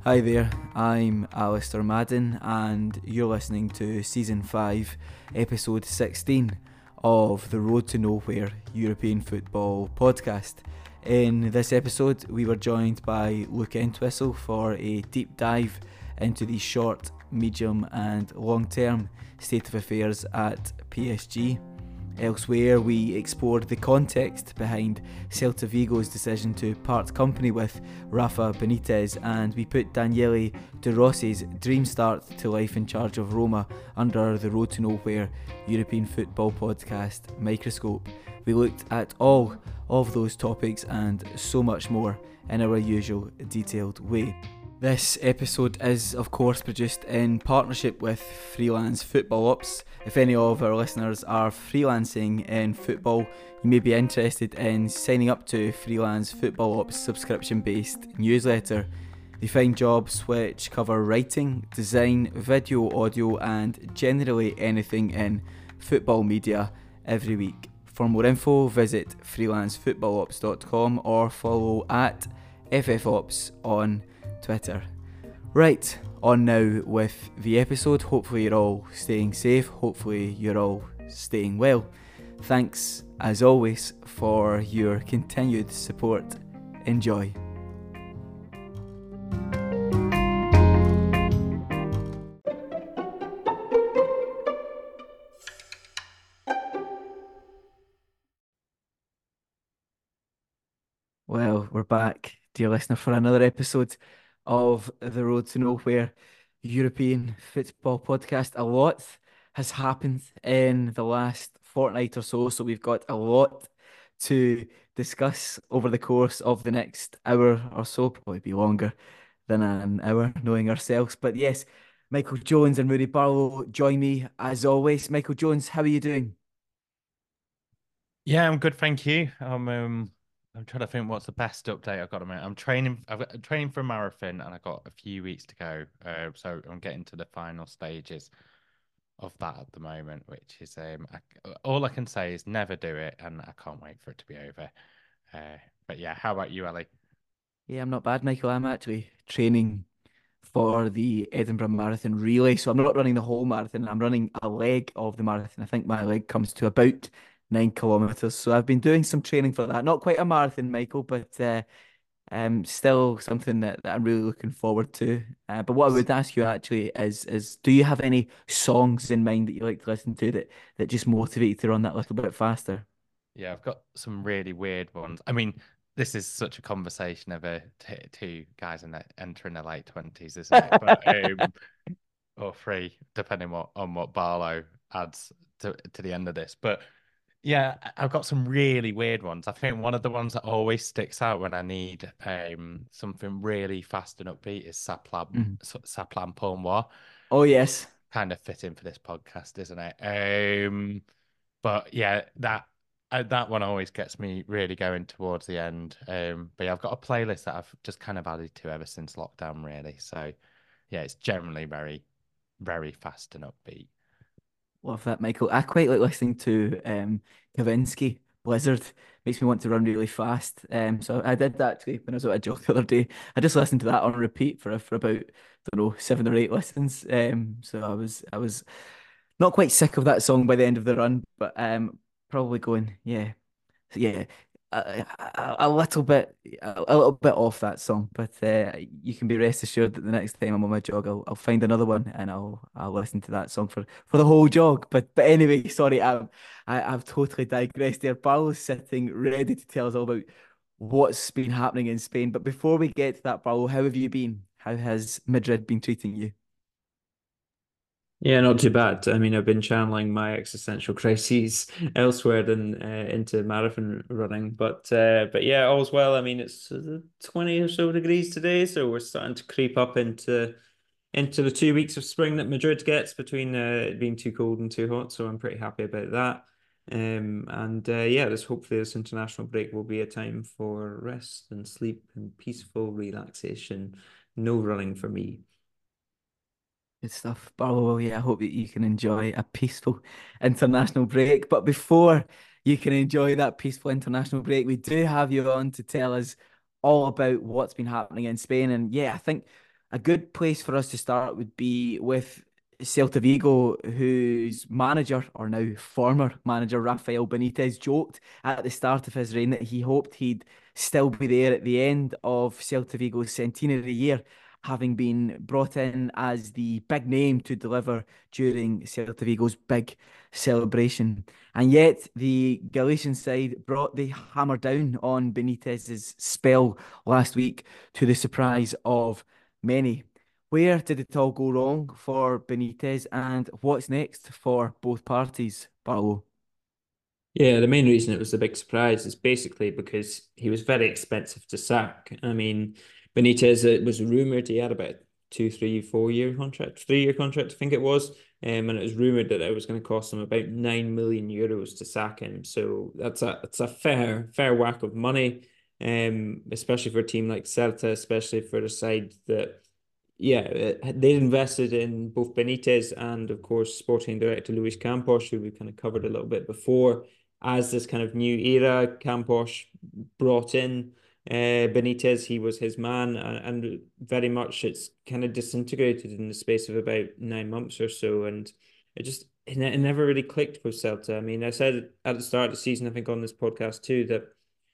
Hi there, I'm Alistair Madden, and you're listening to Season 5, Episode 16 of the Road to Nowhere European Football podcast. In this episode, we were joined by Luke Entwistle for a deep dive into the short, medium, and long term state of affairs at PSG. Elsewhere, we explored the context behind Celta Vigo's decision to part company with Rafa Benitez, and we put Daniele De Rossi's dream start to life in charge of Roma under the Road to Nowhere European Football podcast microscope. We looked at all of those topics and so much more in our usual detailed way. This episode is, of course, produced in partnership with Freelance Football Ops. If any of our listeners are freelancing in football, you may be interested in signing up to Freelance Football Ops subscription-based newsletter. They find jobs which cover writing, design, video, audio, and generally anything in football media every week. For more info, visit freelancefootballops.com or follow at FFOps on Twitter. Right, on now with the episode. Hopefully you're all staying safe, hopefully you're all staying well. Thanks as always for your continued support. Enjoy. Well, we're back, dear listener, for another episode of the Road to Nowhere European Football podcast. A lot has happened in the last fortnight or so, so we've got a lot to discuss over the course of the next hour or so, probably be longer than an hour, knowing ourselves. But yes, Michael Jones and Moody Barlow join me as always. Michael Jones, how are you doing? Yeah, I'm good, thank you. I'm trying to think what's the best update I've got a minute. I'm training for a marathon and I've got a few weeks to go. So I'm getting to the final stages of that at the moment, which is all I can say is never do it, and I can't wait for it to be over. But yeah, how about you, Ali? Yeah, I'm not bad, Michael. I'm actually training for the Edinburgh Marathon relay. So I'm not running the whole marathon. I'm running a leg of the marathon. I think my leg comes to about 9 kilometers. So I've been doing some training for that. Not quite a marathon, Michael, but still something that I'm really looking forward to. But what I would ask you actually is do you have any songs in mind that you like to listen to that just motivate you to run that little bit faster? Yeah, I've got some really weird ones. I mean, this is such a conversation of two guys entering their late 20s, isn't it? But or three, depending on what Barlow adds to the end of this. But yeah, I've got some really weird ones. I think one of the ones that always sticks out when I need something really fast and upbeat is Mhm. Saplam Pour Moi. Oh yes. Kind of fitting for this podcast, isn't it? But yeah, that one always gets me really going towards the end. But yeah, I've got a playlist that I've just kind of added to ever since lockdown, really. So yeah, it's generally very, very fast and upbeat. Love that, Michael. I quite like listening to Kavinsky. Blizzard makes me want to run really fast. So I did that actually when I was at a jog the other day. I just listened to that on repeat for about, I don't know, 7 or 8 listens. So I was not quite sick of that song by the end of the run, but probably going, yeah, yeah, a little bit, a little bit off that song. But you can be rest assured that the next time I'm on my jog, I'll find another one and I'll listen to that song for the whole jog. But anyway, sorry, I've totally digressed there. Barlow's sitting ready to tell us all about what's been happening in Spain. But before we get to that, Barlow, how have you been? How has Madrid been treating you? Yeah, not too bad. I mean, I've been channeling my existential crises elsewhere than into marathon running, but yeah, all's well. I mean, it's 20 or so degrees today, so we're starting to creep up into the 2 weeks of spring that Madrid gets between it being too cold and too hot. So I'm pretty happy about that. And yeah, this hopefully this international break will be a time for rest and sleep and peaceful relaxation. No running for me. Good stuff, Barlow. Yeah, I hope that you can enjoy a peaceful international break. But before you can enjoy that peaceful international break, we do have you on to tell us all about what's been happening in Spain. And yeah, I think a good place for us to start would be with Celta Vigo, whose manager, or now former manager, Rafael Benitez, joked at the start of his reign that he hoped he'd still be there at the end of Celta Vigo's centenary year, having been brought in as the big name to deliver during Celta Vigo's big celebration. And yet, the Galician side brought the hammer down on Benitez's spell last week, to the surprise of many. Where did it all go wrong for Benitez, and what's next for both parties, Paolo? Yeah, the main reason it was a big surprise is basically because he was very expensive to sack. I mean, Benitez, it was rumored he had about 2, 3, 4 year contract, 3 year contract, I think it was. And it was rumored that it was going to cost him about 9 million euros to sack him. So that's a fair whack of money, especially for a team like Celta, especially for a side that, yeah, they invested in both Benitez and, of course, sporting director Luis Campos, who we kind of covered a little bit before. As this kind of new era, Campos brought in Benitez. He was his man, and very much it's kind of disintegrated in the space of about 9 months or so. And it never really clicked with Celta. I mean, I said at the start of the season, I think on this podcast too, that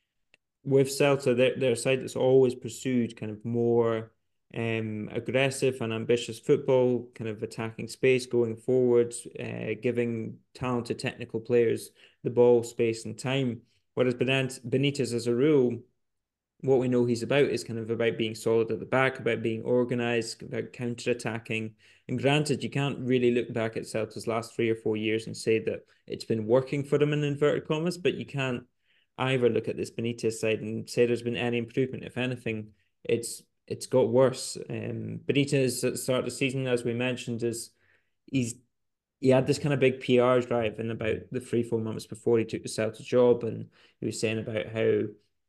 with Celta, they're a side that's always pursued kind of more aggressive and ambitious football, kind of attacking space going forward, giving talented technical players the ball, space, and time. Whereas Benitez, as a rule, what we know he's about is kind of about being solid at the back, about being organized, about counter-attacking. And granted, you can't really look back at Celta's last 3 or 4 years and say that it's been working for them in inverted commas, but you can't either look at this Benitez side and say there's been any improvement. If anything, it's got worse. Benitez at the start of the season, as we mentioned, he had this kind of big PR drive in about the 3, 4 months before he took the Celta job, and he was saying about how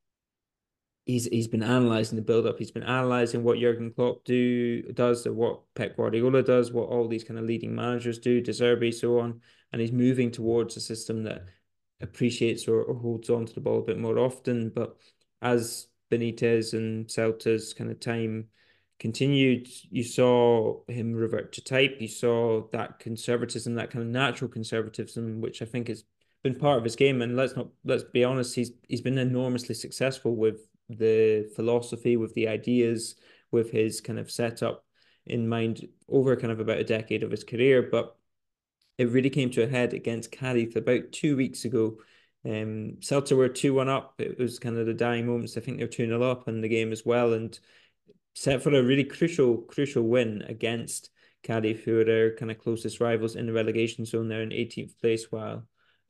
he's been analysing the build-up. He's been analysing what Jurgen Klopp does, or what Pep Guardiola does, what all these kind of leading managers do, De Zerbi, so on. And he's moving towards a system that appreciates or holds on to the ball a bit more often. But as Benitez and Celta's kind of time continued, you saw him revert to type. You saw that conservatism, that kind of natural conservatism, which I think has been part of his game. And let's be honest, he's been enormously successful with the philosophy, with the ideas, with his kind of setup in mind over kind of about a decade of his career. But it really came to a head against Cádiz about 2 weeks ago. Celta were 2-1 up. It was kind of the dying moments. I think they're 2-0 up in the game as well, and set for a really crucial win against Cádiz, who are their kind of closest rivals in the relegation zone. They're in 18th place, while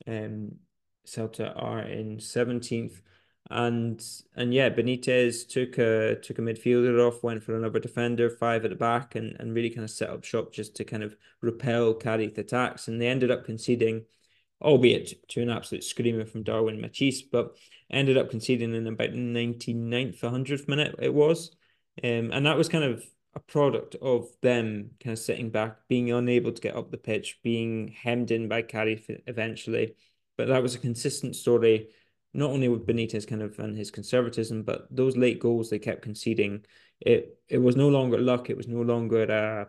Celta are in 17th. And yeah, Benitez took a midfielder off, went for another defender, five at the back, and really kind of set up shop just to kind of repel Cádiz attacks. And they ended up conceding, albeit to an absolute screamer from Darwin Machís, but ended up conceding in about 99th, 100th minute it was. And that was kind of a product of them kind of sitting back, being unable to get up the pitch, being hemmed in by Cádiz eventually. But that was a consistent story, not only with Benitez kind of and his conservatism, but those late goals they kept conceding. It was no longer luck. It was no longer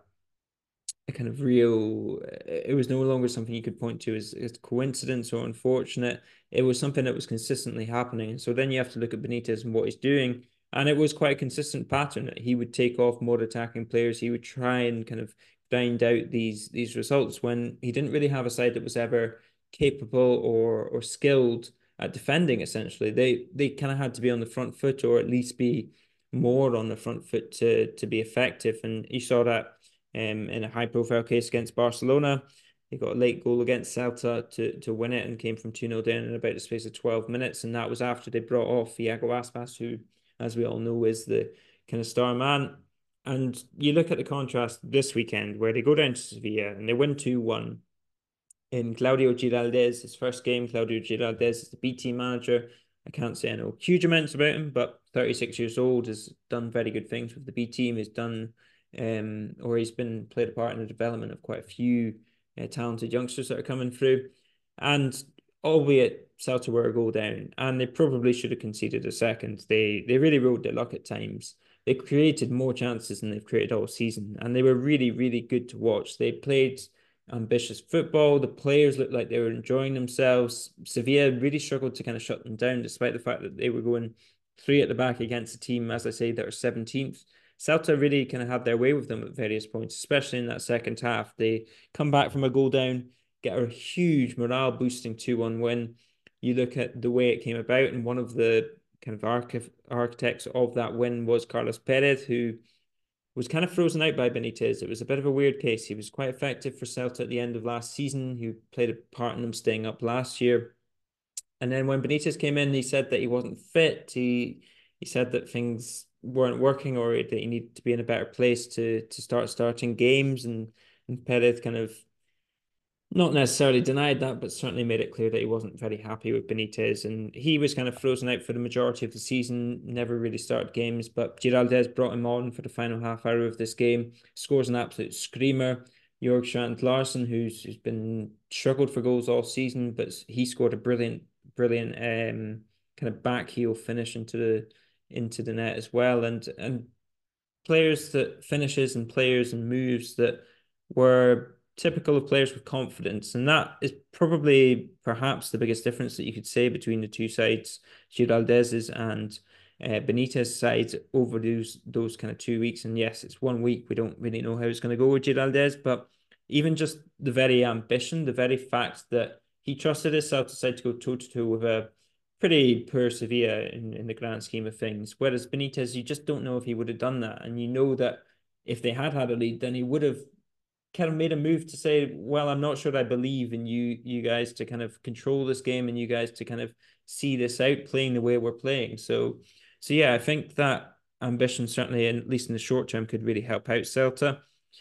a kind of real. It was no longer something you could point to as coincidence or unfortunate. It was something that was consistently happening. So then you have to look at Benitez and what he's doing. And it was quite a consistent pattern that he would take off more attacking players. He would try and kind of grind out these results when he didn't really have a side that was ever capable or skilled at defending. Essentially, they kind of had to be on the front foot, or at least be more on the front foot to be effective. And you saw that in a high profile case against Barcelona. They got a late goal against Celta to win it, and came from 2-0 down in about the space of 12 minutes. And that was after they brought off Iago Aspas, who, as we all know, is the kind of star man. And you look at the contrast this weekend, where they go down to Sevilla and they win 2-1. In Claudio Giraldez, his first game, Claudio Giraldez is the B team manager. I can't say I know huge amounts about him, but 36 years old, has done very good things with the B team. He's done, or he's been played a part in the development of quite a few talented youngsters that are coming through. And albeit Celta were a goal down, and they probably should have conceded a second. They really rode their luck at times. they created more chances than they've created all season. And they were really, really good to watch. They played ambitious football. The players looked like they were enjoying themselves. Sevilla really struggled to kind of shut them down, despite the fact that they were going three at the back against a team, as I say, that are 17th. Celta really kind of had their way with them at various points, especially in that second half. They come back from a goal down, get a huge morale boosting 2-1 win. You look at the way it came about, and one of the kind of architects of that win was Carlos Perez, who was kind of frozen out by Benitez. It was a bit of a weird case. He was quite effective for Celta at the end of last season. He played a part in them staying up last year. And then when Benitez came in, he said that he wasn't fit. He said that things weren't working, or that he needed to be in a better place to start starting games. And Perez kind of not necessarily denied that, but certainly made it clear that he wasn't very happy with Benitez. And he was kind of frozen out for the majority of the season, never really started games. But Giraldez brought him on for the final half hour of this game, scores an absolute screamer. Jorg Strand Larsen, who's been struggled for goals all season, but he scored a brilliant kind of back heel finish into the net as well. And players that finishes and players and moves that were typical of players with confidence. And that is probably perhaps the biggest difference that you could say between the two sides, Giraldez's and Benitez sides over those kind of 2 weeks. And yes, it's 1 week. We don't really know how it's going to go with Giraldez, but even just the very ambition, the very fact that he trusted his Celta side to go toe-to-toe with a pretty poor Sevilla in the grand scheme of things. Whereas Benitez, you just don't know if he would have done that. And you know that if they had had a lead, then he would have kind of made a move to say, well, I'm not sure I believe in you guys to kind of control this game and you guys to kind of see this out playing the way we're playing. So yeah, I think that ambition certainly, at least in the short term, could really help out Celta.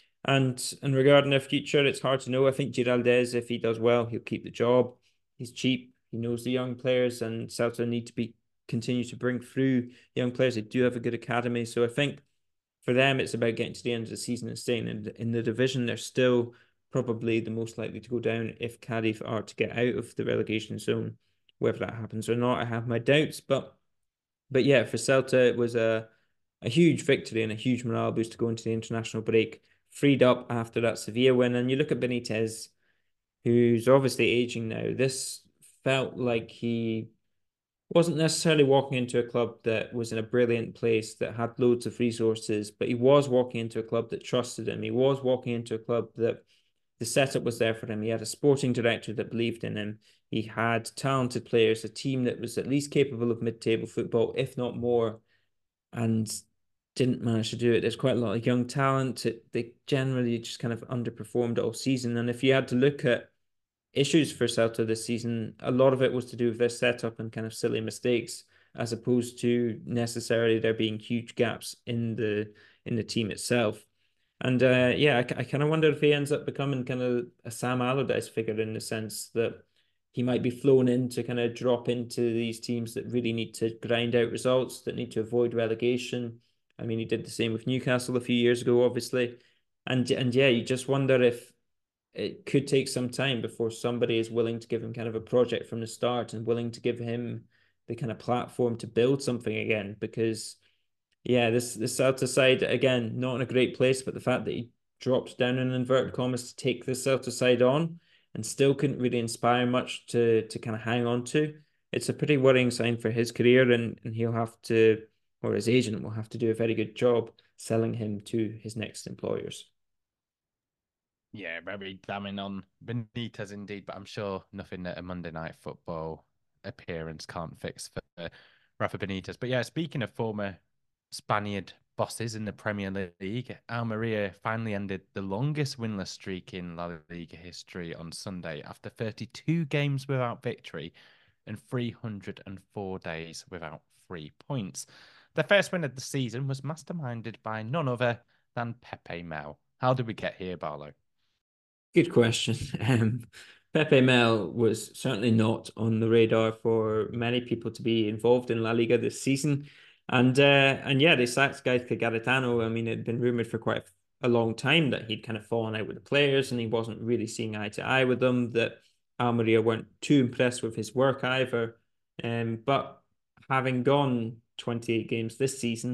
And regarding their future, it's hard to know. I think Giraldez, if he does well, he'll keep the job. He's cheap. He knows the young players, and Celta need to continue to bring through young players. They do have a good academy. So I think for them, it's about getting to the end of the season and staying in the division. They're still probably the most likely to go down if Cadiz are to get out of the relegation zone. Whether that happens or not, I have my doubts. But yeah, for Celta, it was a huge victory and a huge morale boost to go into the international break, freed up after that Sevilla win. And you look at Benitez, who's obviously aging now. This felt like he wasn't necessarily walking into a club that was in a brilliant place, that had loads of resources, but he was walking into a club that trusted him. He was walking into a club that the setup was there for him. He had a sporting director that believed in him. He had talented players, a team that was at least capable of mid-table football, if not more, and didn't manage to do it. There's quite a lot of young talent. They generally just kind of underperformed all season. And if you had to look at issues for Celta this season, a lot of it was to do with their setup and kind of silly mistakes, as opposed to necessarily there being huge gaps in the team itself. And yeah, I kind of wonder if he ends up becoming kind of a Sam Allardyce figure, in the sense that he might be flown in to kind of drop into these teams that really need to grind out results, that need to avoid relegation. I mean, he did the same with Newcastle a few years ago, obviously. And yeah, you just wonder if it could take some time before somebody is willing to give him kind of a project from the start and willing to give him the kind of platform to build something again. Because yeah, this Celta side, again, not in a great place, but the fact that he dropped down in inverted commas to take the Celta side on and still couldn't really inspire much to kind of hang on to, it's a pretty worrying sign for his career, and he'll have to, or his agent will have to do a very good job selling him to his next employers. Yeah, very damning on Benitez indeed, but I'm sure nothing that a Monday Night Football appearance can't fix for Rafa Benitez. But yeah, speaking of former Spaniard bosses in the Premier League, Almeria finally ended the longest winless streak in La Liga history on Sunday after 32 games without victory and 304 days without 3 points. The first win of the season was masterminded by none other than Pepe Mel. How did we get here, Barlow? Good question. Pepe Mel was certainly not on the radar for many people to be involved in La Liga this season. And yeah, they sacked Gaizka Garitano. I mean, it had been rumored for quite a long time that he'd kind of fallen out with the players and he wasn't really seeing eye to eye with them, that Almeria weren't too impressed with his work either. But having gone 28 games this season,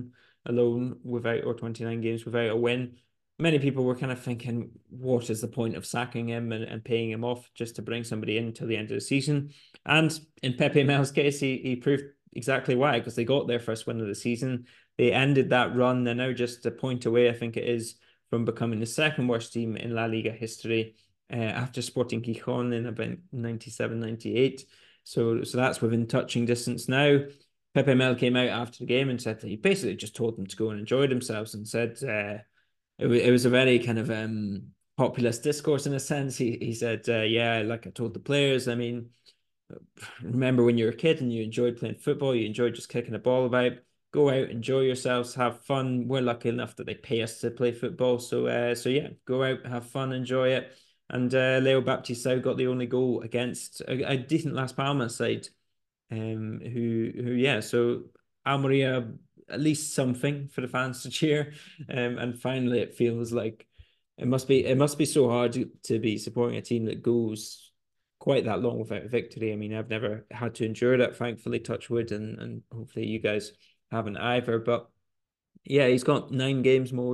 alone without, or 29 games without a win. Many people were kind of thinking, what is the point of sacking him and paying him off just to bring somebody in until the end of the season? And in Pepe Mel's case, he proved exactly why, because they got their first win of the season. They ended that run. They're now just a point away, I think it is, from becoming the second worst team in La Liga history after Sporting Gijon in about 97, 98. So that's within touching distance now. Pepe Mel came out after the game and said that he basically just told them to go and enjoy themselves, and said it was a very kind of populist discourse in a sense. He said, yeah, like I told the players, I mean, remember when you were a kid and you enjoyed playing football, you enjoyed just kicking a ball about. Go out, enjoy yourselves, have fun. We're lucky enough that they pay us to play football. So yeah, go out, have fun, enjoy it. And Leo Baptistão got the only goal against a decent Las Palmas side. Who yeah, so Almeria, at least something for the fans to cheer. And finally it feels like it must be so hard to be supporting a team that goes quite that long without a victory. I mean, I've never had to endure that, thankfully, touch wood, and hopefully you guys haven't either. But yeah, he's got 9 games more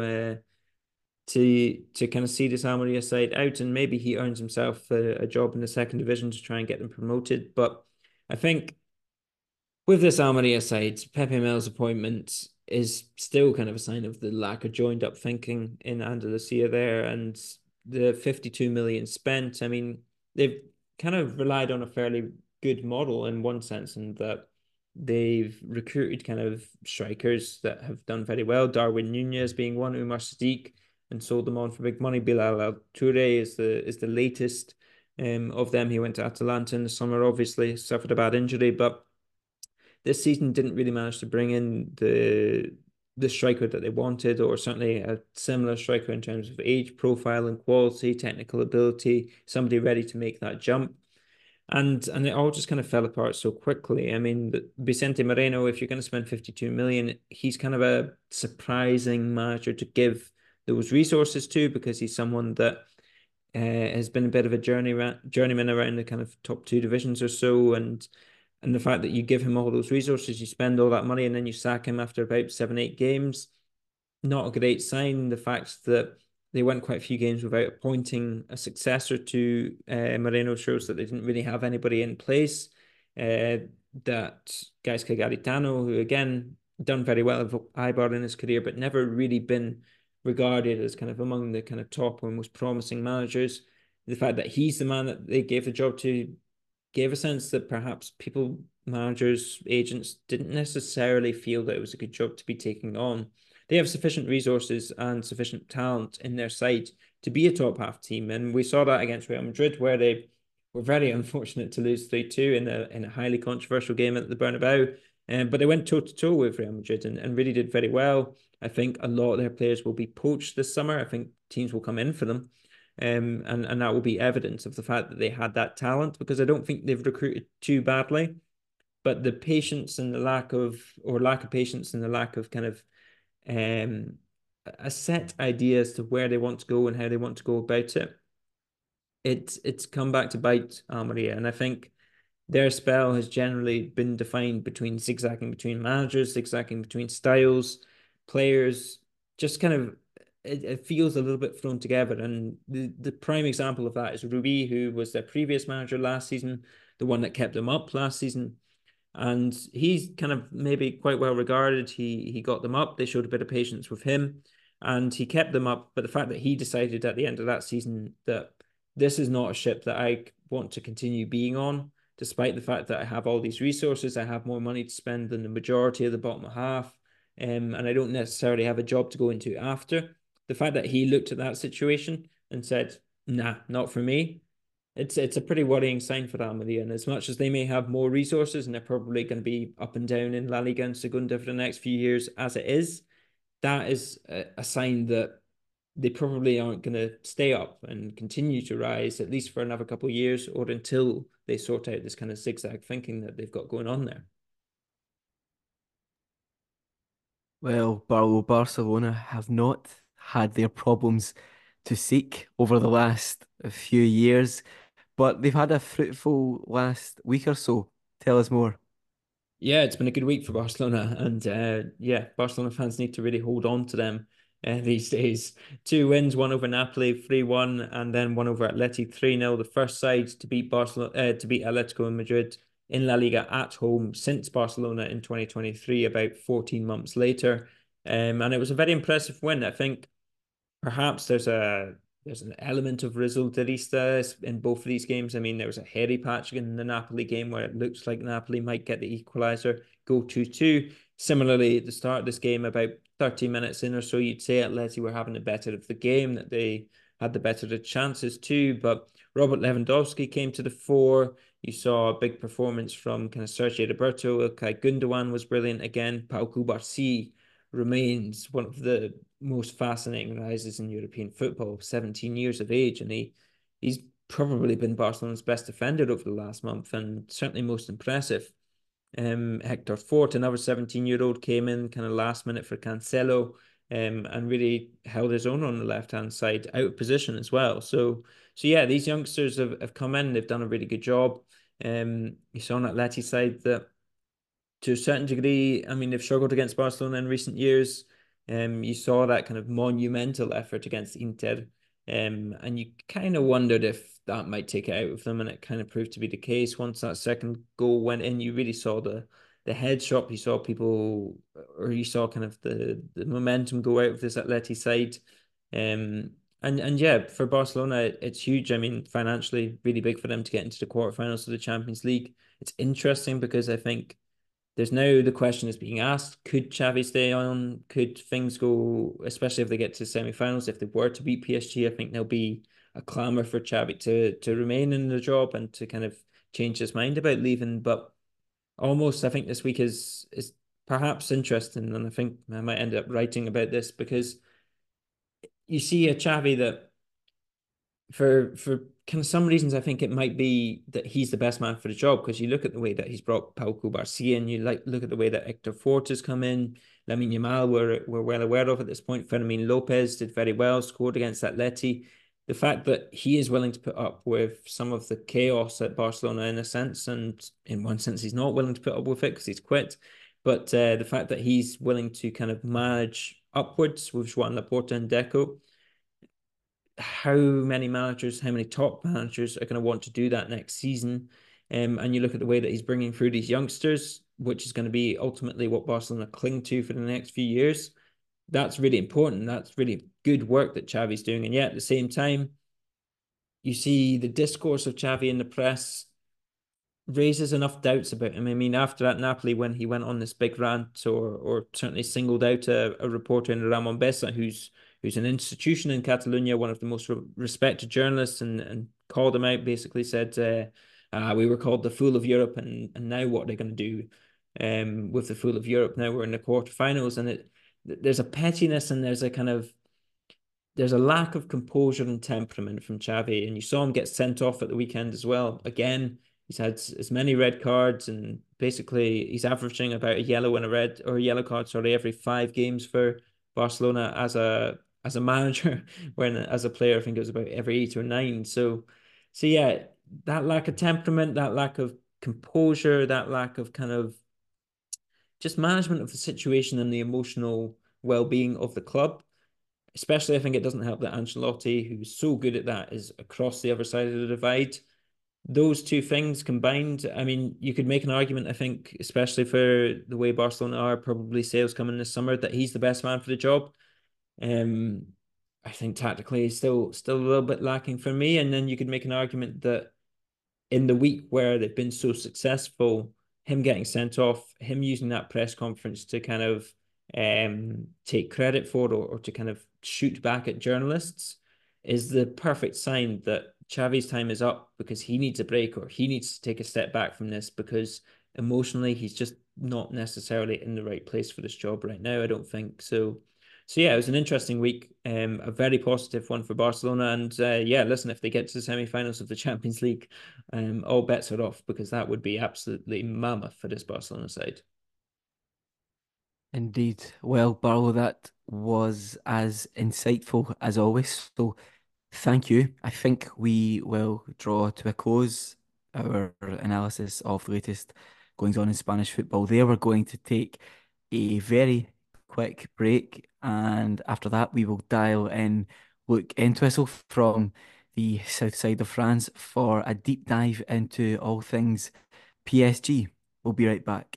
to kind of see this Almeria side out, and maybe he earns himself a job in the second division to try and get them promoted. But I think with this Almeria side, Pepe Mel's appointment is still kind of a sign of the lack of joined up thinking in Andalusia there, and the 52 million spent. I mean, they've kind of relied on a fairly good model in one sense, in that they've recruited kind of strikers that have done very well. Darwin Nunez being one, Umar Sadiq, and sold them on for big money. Bilal El Toure is the latest of them. He went to Atalanta in the summer, obviously suffered a bad injury, but this season didn't really manage to bring in the striker that they wanted, or certainly a similar striker in terms of age profile and quality, technical ability, somebody ready to make that jump. And it all just kind of fell apart so quickly. I mean, Vicente Moreno, if you're going to spend 52 million, he's kind of a surprising manager to give those resources to, because he's someone that has been a bit of a journeyman around the kind of top two divisions or so, and the fact that you give him all those resources, you spend all that money, and then you sack him after about 7, 8 games, not a great sign. The fact that they went quite a few games without appointing a successor to Moreno shows that they didn't really have anybody in place. That Gaisca Garitano, who again done very well at Eibar in his career, but never really been regarded as kind of among the kind of top or most promising managers. The fact that he's the man that they gave the job to gave a sense that perhaps people, managers, agents didn't necessarily feel that it was a good job to be taking on. They have sufficient resources and sufficient talent in their side to be a top half team, and we saw that against Real Madrid, where they were very unfortunate to lose 3-2 in a highly controversial game at the Bernabeu. But they went toe to toe with Real Madrid and really did very well. I think a lot of their players will be poached this summer. I think teams will come in for them. And that will be evidence of the fact that they had that talent, because I don't think they've recruited too badly, but the patience and the lack of patience and the lack of kind of a set idea as to where they want to go and how they want to go about it. It's come back to bite Almeria, and I think their spell has generally been defined between zigzagging between managers, zigzagging between styles, players, just kind of it feels a little bit thrown together. And the prime example of that is Rubi, who was their previous manager last season, the one that kept them up last season. And he's kind of maybe quite well regarded. He got them up. They showed a bit of patience with him, and he kept them up. But the fact that he decided at the end of that season that this is not a ship that I want to continue being on, despite the fact that I have all these resources, I have more money to spend than the majority of the bottom half, and I don't necessarily have a job to go into after. The fact that he looked at that situation and said, "Nah, not for me," it's a pretty worrying sign for Almeria. And as much as they may have more resources and they're probably going to be up and down in La Liga and Segunda for the next few years as it is, that is a sign that they probably aren't going to stay up and continue to rise, at least for another couple of years, or until they sort out this kind of zigzag thinking that they've got going on there. Well, Barcelona have not had their problems to seek over the last few years, but they've had a fruitful last week or so. Tell us more. Yeah, it's been a good week for Barcelona, and yeah, Barcelona fans need to really hold on to them these days. Two wins, one over Napoli, 3-1, and then one over Atleti, 3-0. The first side to beat Barcelona, to beat Atletico Madrid in La Liga at home since Barcelona in 2023, about 14 months later. And it was a very impressive win. I think perhaps there's an element of resultadista in both of these games. I mean, there was a hairy patch in the Napoli game where it looks like Napoli might get the equaliser, go 2-2. Similarly, at the start of this game, about 30 minutes in or so, you'd say Atleti were having the better of the game, that they had the better of the chances too. But Robert Lewandowski came to the fore. You saw a big performance from kind of Sergio Roberto. Ilkay Gundogan was brilliant again. Pau Cubarsí remains one of the most fascinating rises in European football, 17 years of age, and he's probably been Barcelona's best defender over the last month and certainly most impressive. Hector Fort, another 17-year-old, came in kind of last minute for Cancelo, and really held his own on the left-hand side, out of position as well. So yeah, these youngsters have come in, they've done a really good job. You saw on that Atleti side that to a certain degree, I mean, they've struggled against Barcelona in recent years. You saw that kind of monumental effort against Inter, and you kind of wondered if that might take it out of them, and it kind of proved to be the case. Once that second goal went in, you really saw the head shop. You saw people, or you saw kind of the momentum go out of this Atleti side. And yeah, for Barcelona, it's huge. I mean, financially, really big for them to get into the quarterfinals of the Champions League. It's interesting because I think there's now the question is being asked, could Xavi stay on? Could things go, especially if they get to semi-finals, if they were to beat PSG, I think there'll be a clamour for Xavi to remain in the job and to kind of change his mind about leaving. But almost I think this week is perhaps interesting, and I think I might end up writing about this because you see a Xavi that for kind of some reasons, I think it might be that he's the best man for the job because you look at the way that he's brought Pau Cubarsí in, you look at the way that Hector Fort has come in, Lamine Yamal we're well aware of at this point. Fermin Lopez did very well, scored against Atleti. The fact that he is willing to put up with some of the chaos at Barcelona in a sense, and in one sense he's not willing to put up with it because he's quit. But the fact that he's willing to kind of manage upwards with Joan Laporta and Deco, how many managers, how many top managers are going to want to do that next season? And you look at the way that he's bringing through these youngsters, which is going to be ultimately what Barcelona cling to for the next few years. That's really important. That's really good work that Xavi's doing. And yet at the same time, you see the discourse of Xavi in the press raises enough doubts about him. I mean, after that Napoli, when he went on this big rant, or certainly singled out a reporter in Ramon Bessa, who's an institution in Catalonia, one of the most respected journalists, and called him out, basically said, we were called the fool of Europe, and now what are they going to do with the fool of Europe? Now we're in the quarterfinals, and there's a pettiness and there's a lack of composure and temperament from Xavi, and you saw him get sent off at the weekend as well. Again, he's had as many red cards, and basically he's averaging about a yellow and a red, or a yellow card, sorry, every 5 games for Barcelona as a manager, when as a player, I think it was about every 8 or 9. So yeah, that lack of temperament, that lack of composure, that lack of kind of just management of the situation and the emotional well-being of the club. Especially, I think it doesn't help that Ancelotti, who's so good at that, is across the other side of the divide. Those two things combined, I mean, you could make an argument, I think, especially for the way Barcelona are, probably sales coming this summer, that he's the best man for the job. Um, I think tactically he's still a little bit lacking for me. And then you could make an argument that in the week where they've been so successful, him getting sent off, him using that press conference to kind of take credit for, or to kind of shoot back at journalists, is the perfect sign that Xavi's time is up, because he needs a break, or he needs to take a step back from this, because emotionally he's just not necessarily in the right place for this job right now, I don't think. So yeah, it was an interesting week, a very positive one for Barcelona, and yeah, listen, if they get to the semi-finals of the Champions League, all bets are off, because that would be absolutely mammoth for this Barcelona side. Indeed. Well, Barlow, that was as insightful as always. So thank you. I think we will draw to a close our analysis of the latest goings on in Spanish football there. We're going to take a very quick break, and after that, we will dial in Luke Entwistle from the south side of France for a deep dive into all things PSG. We'll be right back.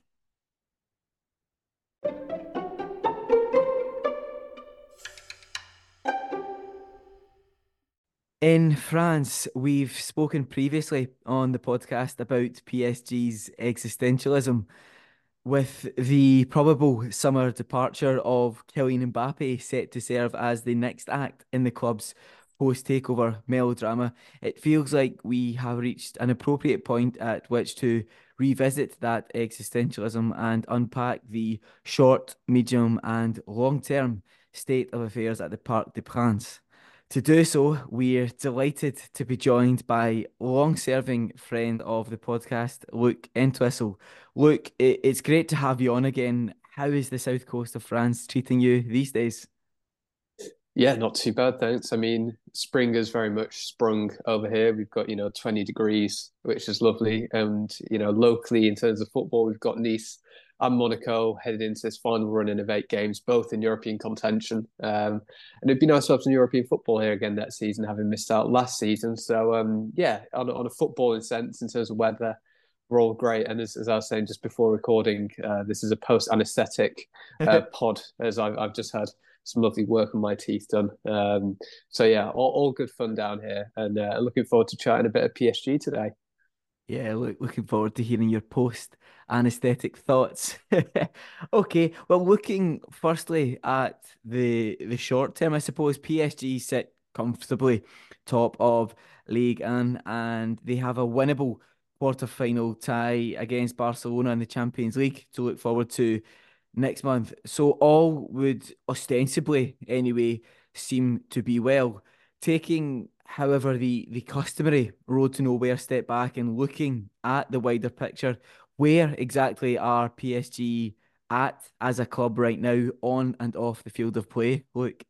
In France, we've spoken previously on the podcast about PSG's existentialism. With the probable summer departure of Kylian Mbappe set to serve as the next act in the club's post-takeover melodrama, it feels like we have reached an appropriate point at which to revisit that existentialism and unpack the short, medium, and long-term state of affairs at the Parc des Princes. To do so, we're delighted to be joined by long-serving friend of the podcast, Luke Entwistle. Luke, it's great to have you on again. How is the south coast of France treating you these days? Yeah, not too bad, thanks. I mean, spring has very much sprung over here. We've got, 20 degrees, which is lovely. And, locally in terms of football, we've got Nice and Monaco headed into this final running of 8 games, both in European contention. And it'd be nice to have some European football here again that season, having missed out last season. So, yeah, on a footballing sense, in terms of weather, we're all great. And as I was saying just before recording, this is a post-anaesthetic pod, as I've just had some lovely work on my teeth done. So yeah, all good fun down here, and looking forward to chatting a bit of PSG today. Yeah, looking forward to hearing your post-anesthetic thoughts. Okay, well, looking firstly at the short term, I suppose PSG sit comfortably top of League and they have a winnable quarter-final tie against Barcelona in the Champions League to look forward to next month. So all would ostensibly, anyway, seem to be well. Taking, however, the customary road to nowhere step back and looking at the wider picture, where exactly are PSG at as a club right now, on and off the field of play? Look.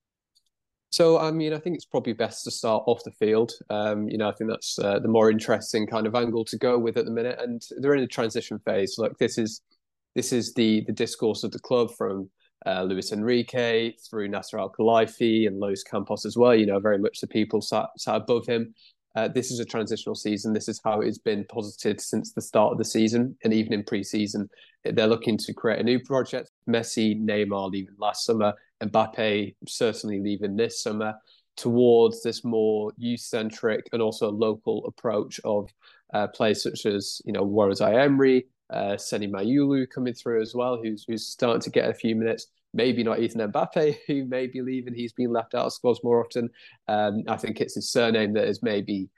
So, I mean, I think it's probably best to start off the field. I think that's the more interesting kind of angle to go with at the minute. And they're in a transition phase. Like this is the discourse of the club from Luis Enrique through Nasser Al Khelaifi and Luis Campos as well. Very much the people sat above him. This is a transitional season. This is how it's been posited since the start of the season, and even in pre-season, they're looking to create a new project. Messi, Neymar leaving last summer, Mbappe certainly leaving this summer, towards this more youth-centric and also local approach of players such as Warren Emery, Seni Mayulu coming through as well, who's starting to get a few minutes. Maybe not Ethan Mbappe, who may be leaving. He's been left out of squads more often. I think it's his surname that is maybe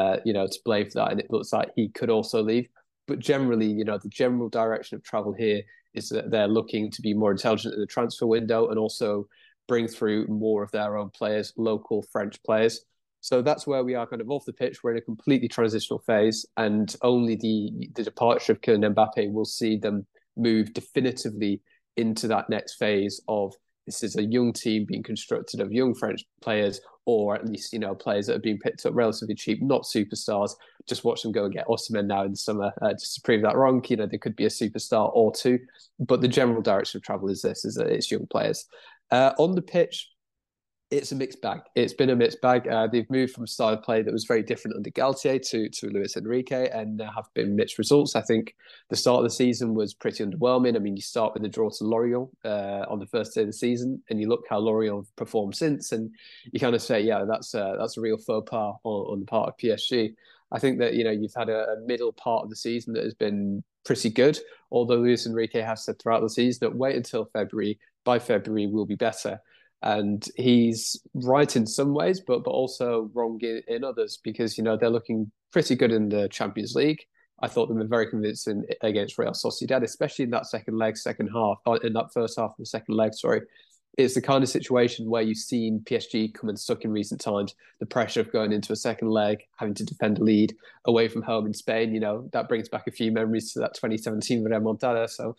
to blame for that, and it looks like he could also leave. But generally, the general direction of travel here is that they're looking to be more intelligent in the transfer window and also bring through more of their own players, local French players. So that's where we are kind of off the pitch. We're in a completely transitional phase, and only the departure of Kylian Mbappe will see them move definitively into that next phase of this is a young team being constructed of young French players, or at least, players that have been picked up relatively cheap, not superstars. Just watch them go and get Osimhen now in the summer, just to prove that wrong. There could be a superstar or two, but the general direction of travel is this, is that it's young players. On the pitch, it's a mixed bag. It's been a mixed bag. They've moved from a style of play that was very different under Galtier to Luis Enrique, and there have been mixed results. I think the start of the season was pretty underwhelming. I mean, you start with the draw to Lorient on the first day of the season, and you look how Lorient have performed since, and you kind of say, yeah, that's a real faux pas on the part of PSG. I think that you've had a middle part of the season that has been pretty good, although Luis Enrique has said throughout the season that wait until February. By February, we'll be better. And he's right in some ways, but also wrong in others, because they're looking pretty good in the Champions League. I thought they were very convincing against Real Sociedad, especially in that second half, in that first half of the second leg. Sorry, it's the kind of situation where you've seen PSG come unstuck in recent times. The pressure of going into a second leg, having to defend a lead away from home in Spain, that brings back a few memories to that 2017 remontada. So,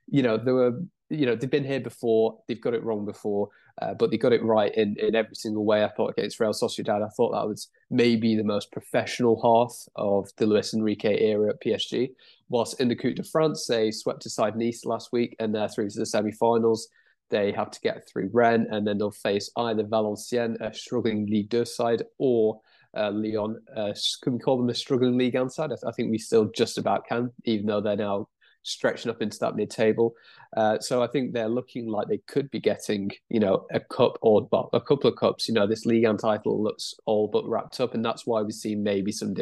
they've been here before, they've got it wrong before, but they got it right in every single way. I thought against Real Sociedad, I thought that was maybe the most professional half of the Luis Enrique era at PSG. whilst in the Coupe de France, they swept aside Nice last week and they're through to the semi-finals. They have to get through Rennes, and then they'll face either Valenciennes, a struggling Ligue 2 side, or Lyon. Can we call them a struggling Ligue 1 side? I think we still just about can, even though they're now stretching up into that mid-table. So I think they're looking like they could be getting, a cup or a couple of cups. This Ligue 1 title looks all but wrapped up, and that's why we see maybe some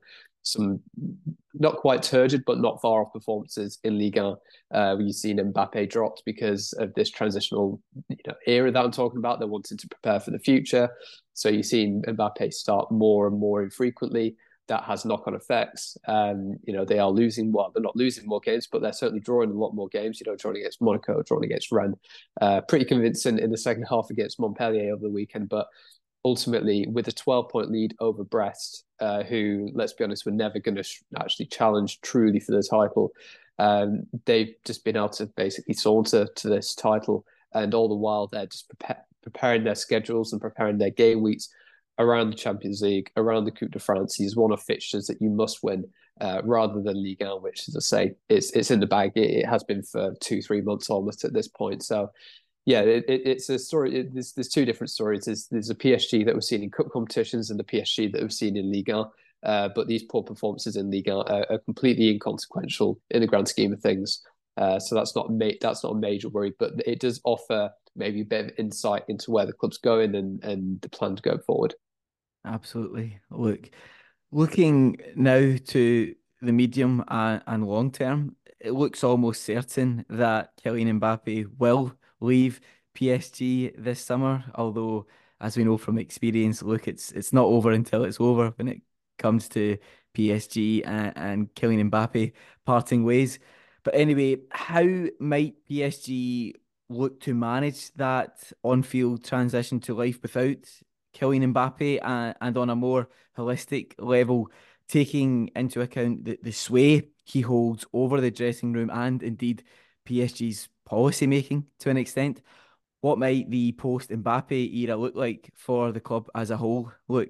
not quite turgid, but not far off performances in Ligue 1. You've seen Mbappe dropped because of this transitional era that I'm talking about. They're wanting to prepare for the future. So you've seen Mbappe start more and more infrequently. That has knock-on effects. They are losing. Well, they're not losing more games, but they're certainly drawing a lot more games. Drawing against Monaco, drawing against Rennes. Pretty convincing in the second half against Montpellier over the weekend. But ultimately, with a 12-point lead over Brest, who, let's be honest, were never going to actually challenge truly for the title, they've just been able to basically saunter to this title. And all the while, they're just preparing their schedules and preparing their game weeks around the Champions League, around the Coupe de France. Is one of fixtures that you must win, rather than Ligue 1, which, as I say, it's in the bag. It has been for 2-3 months almost at this point. So, yeah, it's a story. There's two different stories. There's a PSG that we've seen in cup competitions and the PSG that we've seen in Ligue 1. But these poor performances in Ligue 1 are completely inconsequential in the grand scheme of things. So that's not a major worry, but it does offer maybe a bit of insight into where the club's going and the plans going forward. Absolutely. Looking now to the medium and long term, it looks almost certain that Kylian Mbappe will leave PSG this summer. Although, as we know from experience, it's not over until it's over when it comes to PSG and Kylian Mbappe parting ways. But anyway, how might PSG look to manage that on-field transition to life without Kylian Mbappe, and on a more holistic level, taking into account the sway he holds over the dressing room and indeed PSG's policy making to an extent? What might the post-Mbappe era look like for the club as a whole?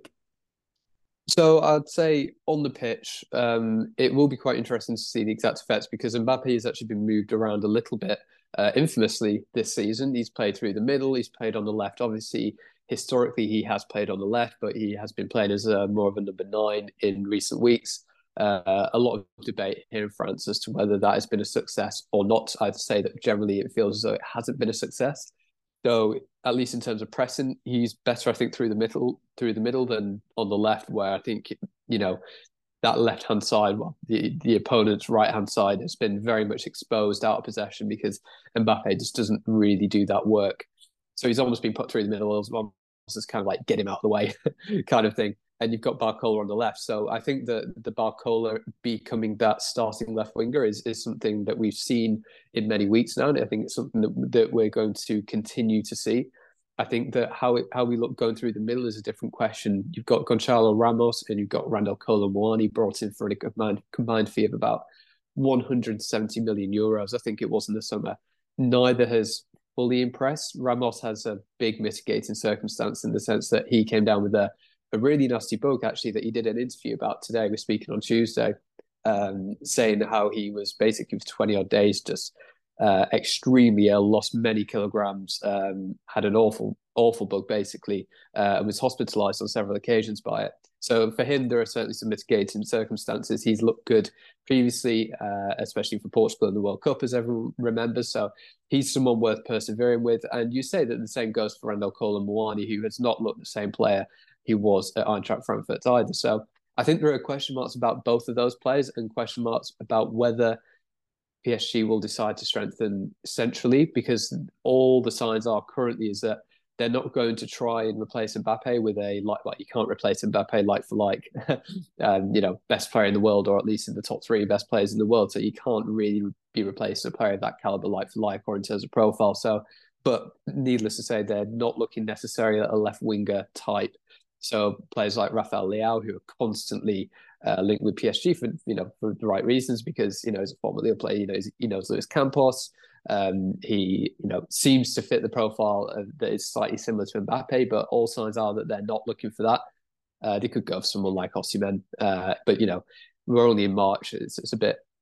So I'd say on the pitch, it will be quite interesting to see the exact effects, because Mbappe has actually been moved around a little bit, infamously this season. He's played through the middle, he's played on the left. Obviously, historically, he has played on the left, but he has been playing as more of a number 9 in recent weeks. A lot of debate here in France as to whether that has been a success or not. I'd say that generally it feels as though it hasn't been a success. So at least in terms of pressing, he's better, I think, through the middle than on the left, where I think, that left-hand side, well, the opponent's right-hand side has been very much exposed out of possession because Mbappe just doesn't really do that work. So he's almost been put through the middle as well, just kind of like get him out of the way kind of thing. And you've got Barcola on the left. So I think that the Barcola becoming that starting left winger is something that we've seen in many weeks now. And I think it's something that we're going to continue to see. I think that how we look going through the middle is a different question. You've got Gonçalo Ramos and you've got Randal Kolo Muani brought in for a combined fee of about 170 million euros, I think it was in the summer. Neither has fully impressed. Ramos has a big mitigating circumstance in the sense that he came down with a really nasty bug, actually, that he did an interview about today. We're speaking on Tuesday, saying how he was basically for 20 odd days just extremely ill, lost many kilograms, had an awful bug basically, and was hospitalized on several occasions by it. So for him, there are certainly some mitigating circumstances. He's looked good previously, especially for Portugal in the World Cup, as everyone remembers. So he's someone worth persevering with. And you say that the same goes for Randal Kolo Muani, who has not looked the same player he was at Eintracht Frankfurt either. So I think there are question marks about both of those players and question marks about whether PSG will decide to strengthen centrally, because all the signs are currently is that they're not going to try and replace Mbappe with a like you can't replace Mbappe like for like, best player in the world, or at least in the top 3 best players in the world. So you can't really be replacing a player of that caliber like for like, or in terms of profile. So, but needless to say, they're not looking necessarily at a left winger type. So players like Rafael Leao, who are constantly linked with PSG for the right reasons, because he's a former Lille player. He knows Luis Campos. He seems to fit the profile that is slightly similar to Mbappe, but all signs are that they're not looking for that. They could go for someone like Osimhen, but we're only in March. It's a bit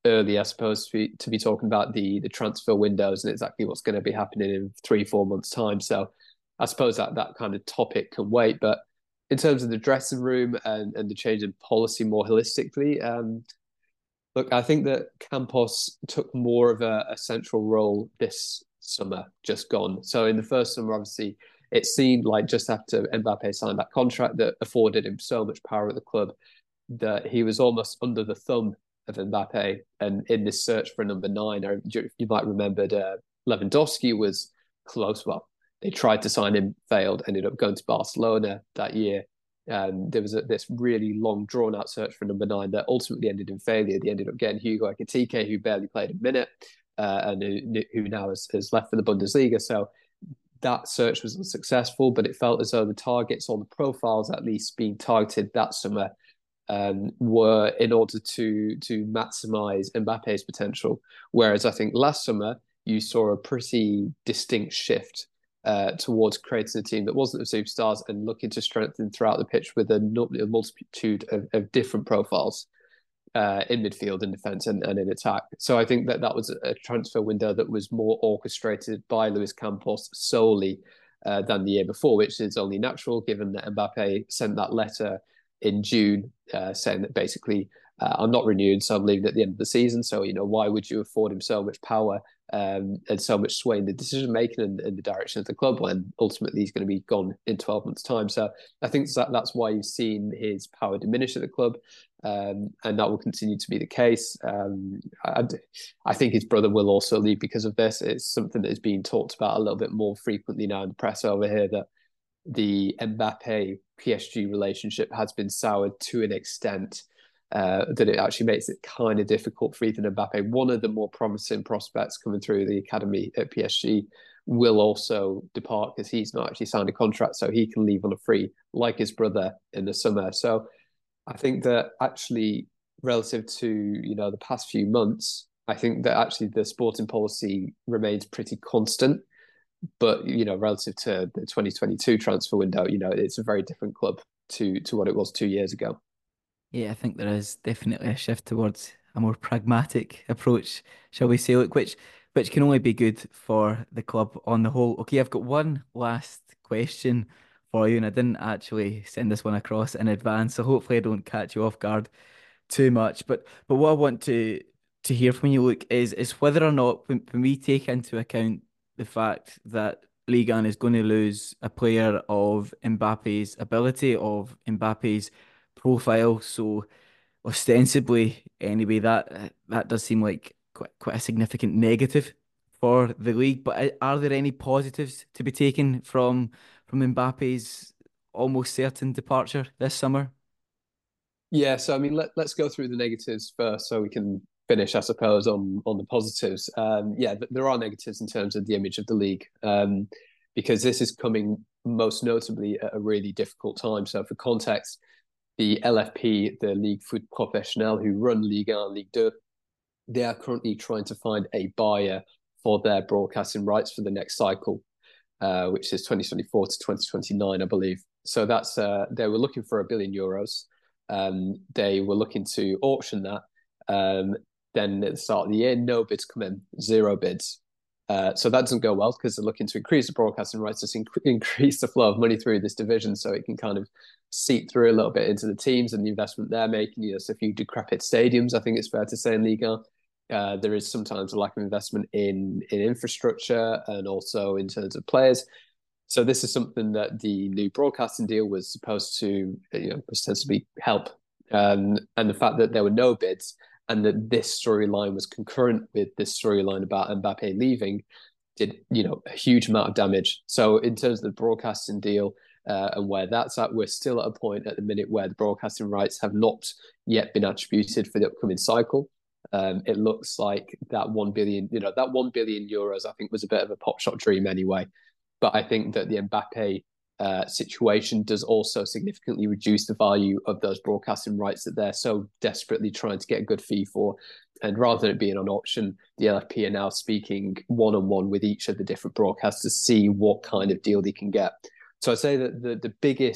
early, I suppose, to be talking about the transfer windows and exactly what's going to be happening in 3-4 months' time. So I suppose that kind of topic can wait. But in terms of the dressing room and the change in policy more holistically, look, I think that Campos took more of a central role this summer, just gone. So in the first summer, obviously, it seemed like just after Mbappe signed that contract that afforded him so much power at the club that he was almost under the thumb of Mbappe. And in this search for a number 9, you might remember Lewandowski was close. Well, they tried to sign him, failed, ended up going to Barcelona that year. There was this really long, drawn-out search for number 9 that ultimately ended in failure. They ended up getting Hugo Ekitike, who barely played a minute, and who now has left for the Bundesliga. So that search was unsuccessful, but it felt as though the targets, or the profiles at least, being targeted that summer were in order to maximise Mbappe's potential. Whereas I think last summer you saw a pretty distinct shift towards creating a team that wasn't of superstars and looking to strengthen throughout the pitch with a multitude of different profiles in midfield and defence and in attack. So I think that was a transfer window that was more orchestrated by Luis Campos solely than the year before, which is only natural given that Mbappe sent that letter in June saying that basically I'm not renewed, so I'm leaving at the end of the season. So, why would you afford him so much power and so much sway in the decision making in the direction of the club when ultimately he's going to be gone in 12 months' time? So I think that's why you've seen his power diminish at the club, and that will continue to be the case. I think his brother will also leave because of this. It's something that is being talked about a little bit more frequently now in the press over here, that the Mbappe PSG relationship has been soured to an extent that it actually makes it kind of difficult for Ethan Mbappe. One of the more promising prospects coming through the academy at PSG will also depart because he's not actually signed a contract, so he can leave on a free, like his brother in the summer. So I think that actually, relative to the past few months, I think that actually the sporting policy remains pretty constant. But relative to the 2022 transfer window, it's a very different club to what it was 2 years ago. Yeah, I think there is definitely a shift towards a more pragmatic approach, shall we say, look, which can only be good for the club on the whole. Okay, I've got one last question for you, and I didn't actually send this one across in advance, so hopefully I don't catch you off guard too much. But what I want to hear from you, Luke, is whether or not when we take into account the fact that Ligue 1 is going to lose a player of Mbappe's ability, of Mbappe's profile. So ostensibly, anyway, that does seem like quite a significant negative for the league. But are there any positives to be taken from Mbappe's almost certain departure this summer? Yeah, so I mean, let's go through the negatives first, so we can finish, I suppose, on the positives. Yeah, there are negatives in terms of the image of the league, because this is coming most notably at a really difficult time. So, for context, the LFP, the Ligue Foot Professionnel, who run Ligue 1, Ligue 2, they are currently trying to find a buyer for their broadcasting rights for the next cycle, which is 2024 to 2029, I believe. So that's they were looking for €1 billion. They were looking to auction that. Then at the start of the year, no bids come in, 0 bids. So that doesn't go well because they're looking to increase the broadcasting rights, to increase the flow of money through this division so it can kind of seep through a little bit into the teams and the investment they're making. So a few decrepit stadiums, I think it's fair to say, in Liga. There is sometimes a lack of investment in infrastructure and also in terms of players. So this is something that the new broadcasting deal was supposed to ostensibly help. And the fact that there were no bids and that this storyline was concurrent with this storyline about Mbappe leaving did, a huge amount of damage. So in terms of the broadcasting deal and where that's at, we're still at a point at the minute where the broadcasting rights have not yet been attributed for the upcoming cycle. It looks like that 1 billion, that €1 billion, I think, was a bit of a pop shot dream anyway. But I think that the Mbappe situation does also significantly reduce the value of those broadcasting rights that they're so desperately trying to get a good fee for. And rather than it being on auction, the LFP are now speaking one-on-one with each of the different broadcasters to see what kind of deal they can get. So I'd say that the biggest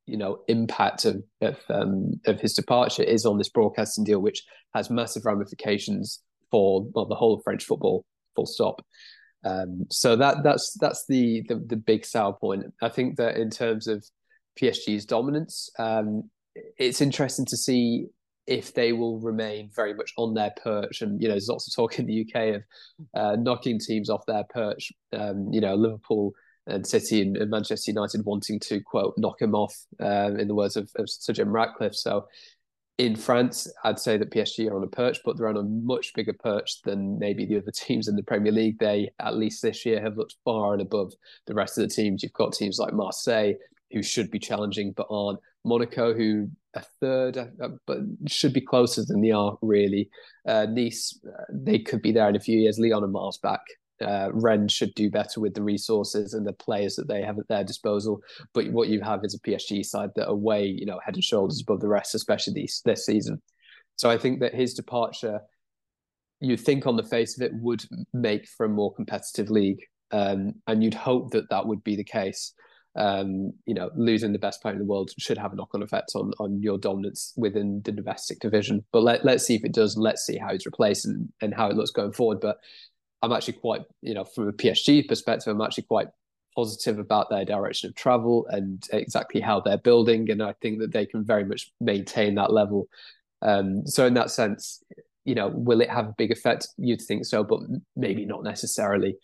impact of his departure is on this broadcasting deal, which has massive ramifications for the whole of French football, full stop. So that's the big sour point. I think that in terms of PSG's dominance, it's interesting to see if they will remain very much on their perch. And there's lots of talk in the UK of knocking teams off their perch. Liverpool and City and Manchester United wanting to, quote, knock him off, in the words of Sir Jim Ratcliffe. So in France, I'd say that PSG are on a perch, but they're on a much bigger perch than maybe the other teams in the Premier League. They, at least this year, have looked far and above the rest of the teams. You've got teams like Marseille, who should be challenging but aren't. Monaco, who are third, but should be closer than they are, really. Nice, they could be there in a few years. Lyon are miles back. Rennes should do better with the resources and the players that they have at their disposal. But what you have is a PSG side that are way, head and shoulders above the rest, especially this season. So I think that his departure, you'd think on the face of it, would make for a more competitive league. And you'd hope that that would be the case. Losing the best player in the world should have a knock-on effect on your dominance within the domestic division. But let's see if it does. Let's see how he's replaced and how it looks going forward. But I'm actually quite, from a PSG perspective, I'm actually quite positive about their direction of travel and exactly how they're building. And I think that they can very much maintain that level. So in that sense, will it have a big effect? You'd think so, but maybe not necessarily.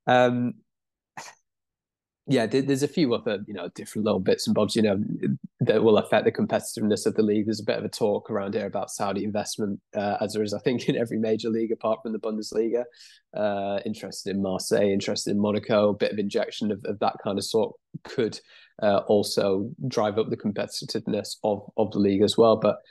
There's a few other, different little bits and bobs, that will affect the competitiveness of the league. There's a bit of a talk around here about Saudi investment, as there is, I think, in every major league apart from the Bundesliga. Interested in Marseille, interested in Monaco. A bit of injection of that kind of sort could also drive up the competitiveness of the league as well. But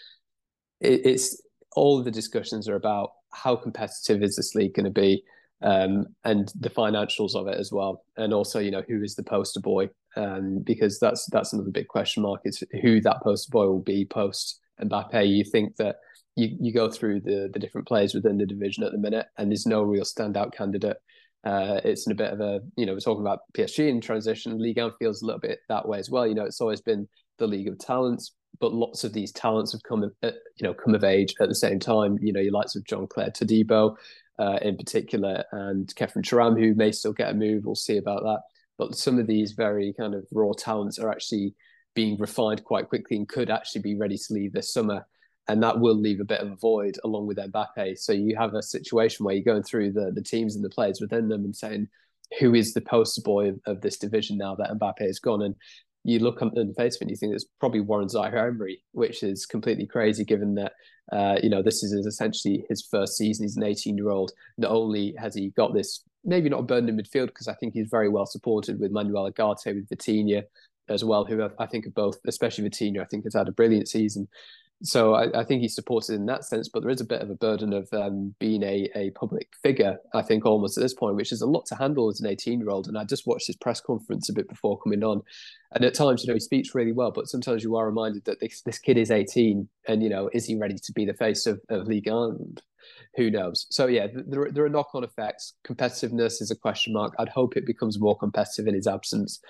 it's all of the discussions are about how competitive is this league going to be. And the financials of it as well, and also who is the poster boy, because that's another big question mark, is who that poster boy will be post Mbappe. You think that you go through the different players within the division at the minute, and there's no real standout candidate. It's in a bit of a we're talking about PSG in transition. Ligue 1 feels a little bit that way as well. It's always been the league of talents, but lots of these talents have come of age at the same time. Your likes of Jean-Claire Todibo, in particular, and Kefren Turam, who may still get a move. We'll see about that. But some of these very kind of raw talents are actually being refined quite quickly and could actually be ready to leave this summer. And that will leave a bit of a void along with Mbappe. So you have a situation where you're going through the teams and the players within them and saying, who is the poster boy of this division now that Mbappe is gone? And you look on the face of it and you think it's probably Warren Zaire-Emery, which is completely crazy given that, this is essentially his first season. He's an 18-year-old. Not only has he got this, maybe not a burden in midfield, because I think he's very well supported with Manuel Ugarte, with Vitinha as well, who I think are both, especially Vitinha, I think has had a brilliant season. So I think he's supported in that sense, but there is a bit of a burden of being a public figure, I think, almost at this point, which is a lot to handle as an 18-year-old. And I just watched his press conference a bit before coming on. And at times, he speaks really well, but sometimes you are reminded that this kid is 18 and, is he ready to be the face of Ligue 1? Who knows? So, yeah, there are knock-on effects. Competitiveness is a question mark. I'd hope it becomes more competitive in his absence.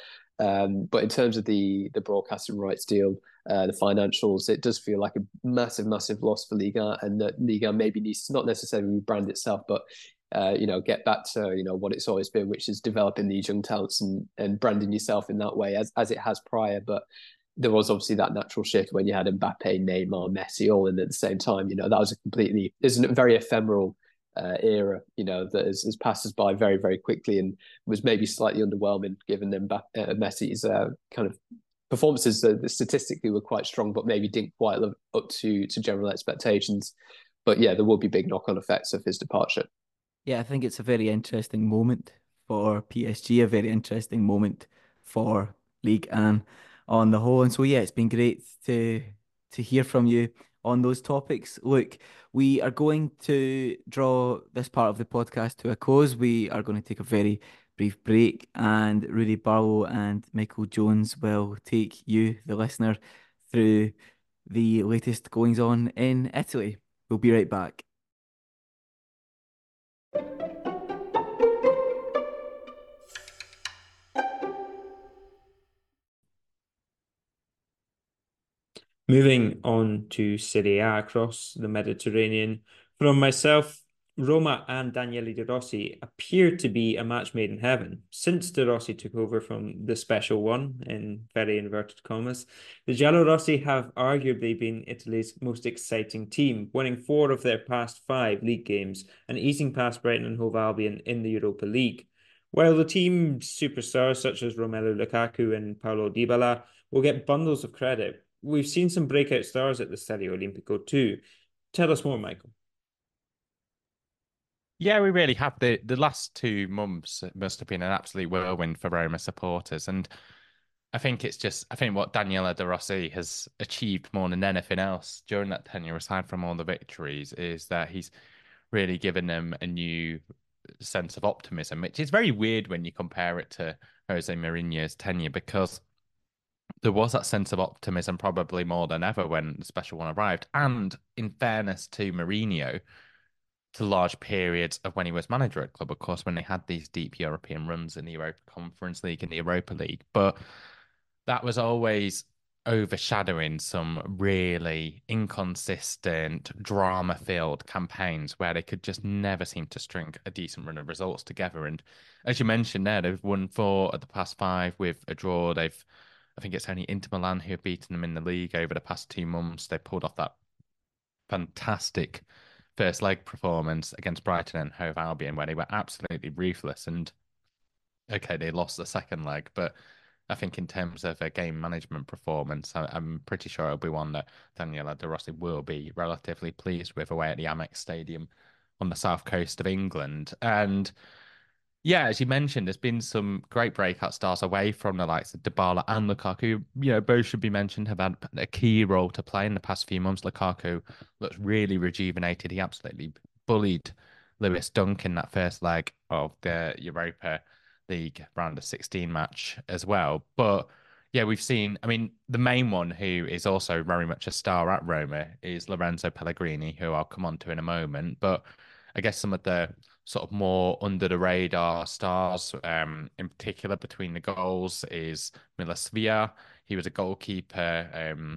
But in terms of the broadcasting rights deal, the financials, it does feel like a massive, massive loss for Liga, and that Liga maybe needs to not necessarily rebrand itself, but get back to what it's always been, which is developing these young talents and branding yourself in that way as it has prior. But there was obviously that natural shift when you had Mbappe, Neymar, Messi all in at the same time. That was is a very ephemeral era, that has passed us by very, very quickly and was maybe slightly underwhelming given Messi's kind of performances that statistically were quite strong, but maybe didn't quite live up to general expectations. But yeah, there will be big knock-on effects of his departure. Yeah, I think it's a very interesting moment for PSG, a very interesting moment for Ligue 1 on the whole. And so, yeah, it's been great to hear from you on those topics. Look, we are going to draw this part of the podcast to a close. We are going to take a very brief break, and Rudy Barlow and Michael Jones will take you, the listener, through the latest goings on in Italy. We'll be right back. Moving on to Serie A across the Mediterranean. From myself, Roma and Daniele De Rossi appear to be a match made in heaven. Since De Rossi took over from the special one, in very inverted commas, the Giallorossi have arguably been Italy's most exciting team, winning 4 of their past 5 league games and easing past Brighton and Hove Albion in the Europa League. While the team's superstars such as Romelu Lukaku and Paulo Dybala will get bundles of credit, we've seen some breakout stars at the Stadio Olimpico too. Tell us more, Michael. Yeah, we really have. The last 2 months must have been an absolute whirlwind for Roma supporters. And I think what Daniele De Rossi has achieved more than anything else during that tenure, aside from all the victories, is that he's really given them a new sense of optimism, which is very weird when you compare it to Jose Mourinho's tenure, because there was that sense of optimism probably more than ever when the special one arrived. And in fairness to Mourinho, to large periods of when he was manager at club, of course, when they had these deep European runs in the Europa Conference League and the Europa League. But that was always overshadowing some really inconsistent, drama-filled campaigns where they could just never seem to string a decent run of results together. And as you mentioned there, they've won 4 of the past 5 with a draw. I think it's only Inter Milan who have beaten them in the league over the past 2 months. They pulled off that fantastic first leg performance against Brighton and Hove Albion, where they were absolutely ruthless. And okay, they lost the second leg, but I think in terms of a game management performance, I'm pretty sure it'll be one that Daniele De Rossi will be relatively pleased with away at the Amex Stadium on the south coast of England. And yeah, as you mentioned, there's been some great breakout stars away from the likes of Dybala and Lukaku. You know, both should be mentioned, have had a key role to play in the past few months. Lukaku looks really rejuvenated. He absolutely bullied Lewis Dunk in that first leg of the Europa League round of 16 match as well. But yeah, we've seen, I mean, the main one who is also very much a star at Roma is Lorenzo Pellegrini, who I'll come on to in a moment. But I guess some of the sort of more under the radar stars, in particular between the goals, is Milos Svia. He was a goalkeeper.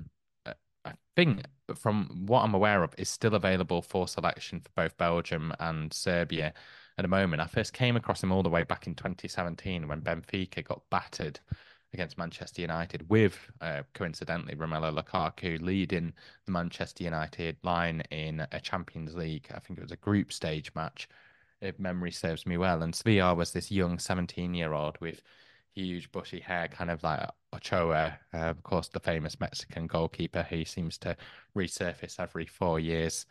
I think, from what I'm aware of, is still available for selection for both Belgium and Serbia at the moment. I first came across him all the way back in 2017 when Benfica got battered against Manchester United with, coincidentally, Romelu Lukaku leading the Manchester United line in a Champions League. I think it was a group stage match, if memory serves me well. And Sviar was this young 17-year-old with huge bushy hair, kind of like Ochoa, of course, the famous Mexican goalkeeper who seems to resurface every 4 years,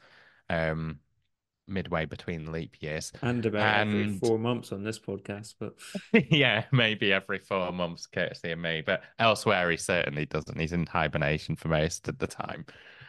midway between leap years. And about every 4 months on this podcast, but yeah, maybe every 4 months, courtesy of me. But elsewhere, he certainly doesn't. He's in hibernation for most of the time,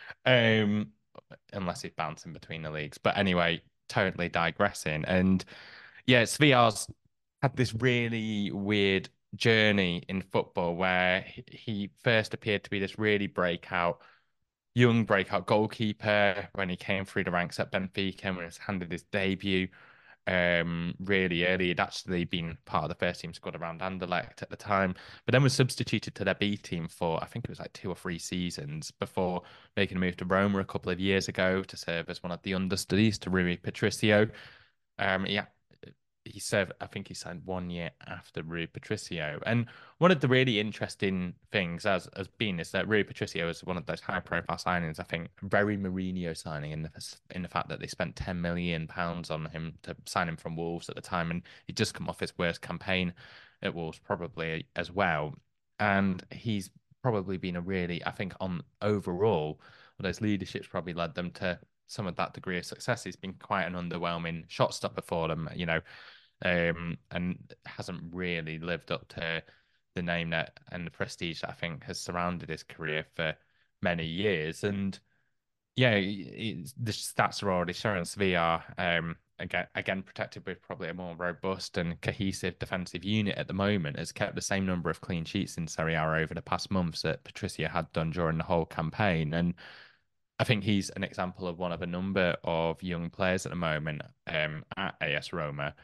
unless he's bouncing between the leagues. But anyway, totally digressing. And yeah, Sviar's had this really weird journey in football where he first appeared to be this really young breakout goalkeeper when he came through the ranks at Benfica and was handed his debut really early. He'd actually been part of the first team squad around Anderlecht at the time, but then was substituted to their B team for, I think it was like 2 or 3 seasons before making a move to Roma a couple of years ago to serve as one of the understudies to Rui Patricio. Yeah, he served, I think he signed 1 year after Rui Patricio. And one of the really interesting things has been is that Rui Patricio is one of those high profile signings, I think, very Mourinho signing in the fact that they spent £10 million on him to sign him from Wolves at the time. And he'd just come off his worst campaign at Wolves, probably as well. And he's probably been a really, I think, on overall, those leaderships probably led them to some of that degree of success. He's been quite an underwhelming shot stopper for them, you know, and hasn't really lived up to the name that and the prestige that I think has surrounded his career for many years. And yeah, the stats are already showing Sviar, again protected with probably a more robust and cohesive defensive unit at the moment, has kept the same number of clean sheets in Serie A over the past months that Patricio had done during the whole campaign. And I think he's an example of one of a number of young players at the moment, at AS Roma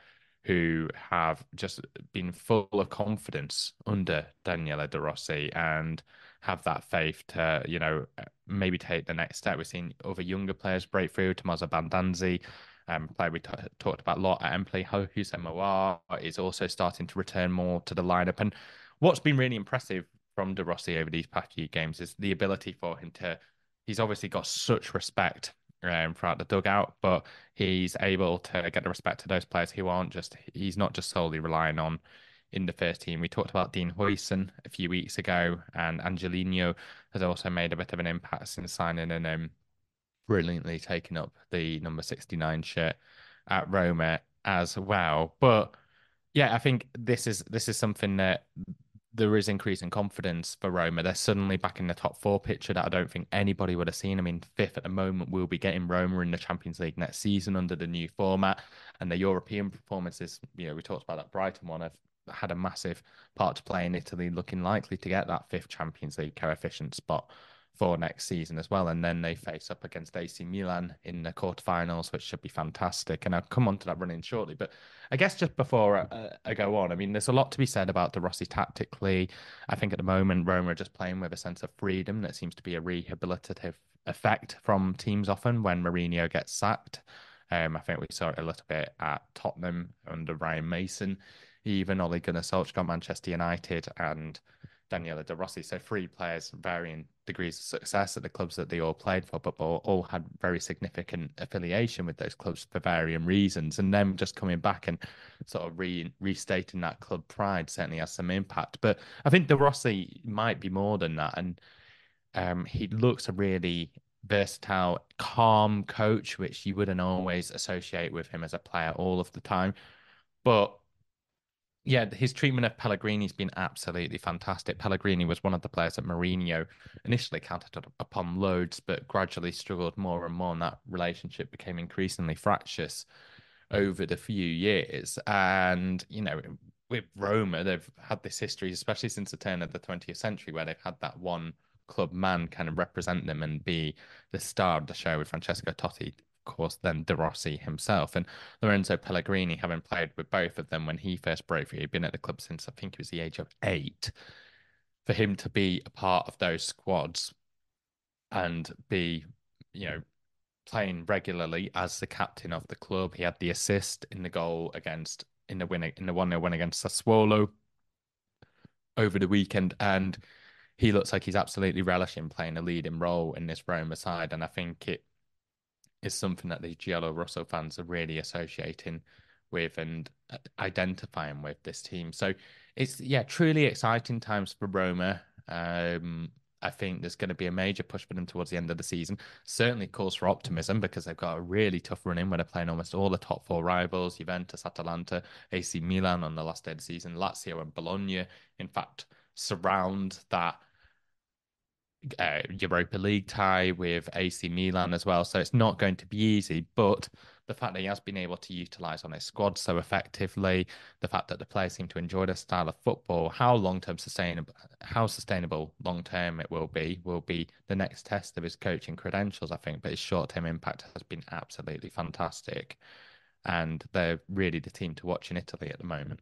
who have just been full of confidence under Daniele De Rossi and have that faith to, maybe take the next step. We've seen other younger players break through. Tommaso Bandanzi, player we talked about a lot at Empoli, Houssem Aouar is also starting to return more to the lineup. And what's been really impressive from De Rossi over these past few games is the ability for him to, he's obviously got such respect throughout the dugout, but he's able to get the respect to those players who aren't just, he's not just solely relying on in the first team. We talked about Dean Huijsen a few weeks ago, and Angelino has also made a bit of an impact since signing and brilliantly taking up the number 69 shirt at Roma as well. But yeah, I think this is something that there is increasing confidence for Roma. They're suddenly back in the top four picture that I don't think anybody would have seen. I mean, fifth at the moment, we'll be getting Roma in the Champions League next season under the new format. And the European performances, we talked about that Brighton one, have had a massive part to play in Italy, looking likely to get that fifth Champions League coefficient spot for next season as well. And then they face up against AC Milan in the quarterfinals, which should be fantastic. And I'll come on to that running shortly. But I guess just before I go on, I mean, there's a lot to be said about De Rossi tactically. I think at the moment, Roma are just playing with a sense of freedom that seems to be a rehabilitative effect from teams often when Mourinho gets sacked. I think we saw it a little bit at Tottenham under Ryan Mason, even Ole Gunnar Solskjaer, Manchester United, and Daniele De Rossi. So three players, varying degrees of success at the clubs that they all played for, but all had very significant affiliation with those clubs for varying reasons. And them just coming back and sort of restating that club pride certainly has some impact. But I think De Rossi might be more than that. And he looks a really versatile, calm coach, which you wouldn't always associate with him as a player all of the time. But yeah, his treatment of Pellegrini's been absolutely fantastic. Pellegrini was one of the players that Mourinho initially counted upon loads, but gradually struggled more and more, and that relationship became increasingly fractious over the few years. And, with Roma, they've had this history, especially since the turn of the 20th century, where they've had that one club man kind of represent them and be the star of the show with Francesco Totti, course, then De Rossi himself. And Lorenzo Pellegrini, having played with both of them when he first broke through, he'd been at the club since I think he was the age of 8. For him to be a part of those squads and be, playing regularly as the captain of the club, he had the assist in the goal in the 1-0 win against Sassuolo over the weekend, and he looks like he's absolutely relishing playing a leading role in this Roma side. And I think it is something that the Giallo Rosso fans are really associating with and identifying with this team. So it's, truly exciting times for Roma. I think there's going to be a major push for them towards the end of the season. Certainly cause for optimism because they've got a really tough run in where they're playing almost all the top four rivals, Juventus, Atalanta, AC Milan on the last day of the season, Lazio and Bologna, in fact, surround that Europa League tie with AC Milan as well. So it's not going to be easy, but the fact that he has been able to utilize on his squad so effectively, the fact that the players seem to enjoy the style of football, how sustainable long term it will be the next test of his coaching credentials, I think. But his short term impact has been absolutely fantastic, and they're really the team to watch in Italy at the moment.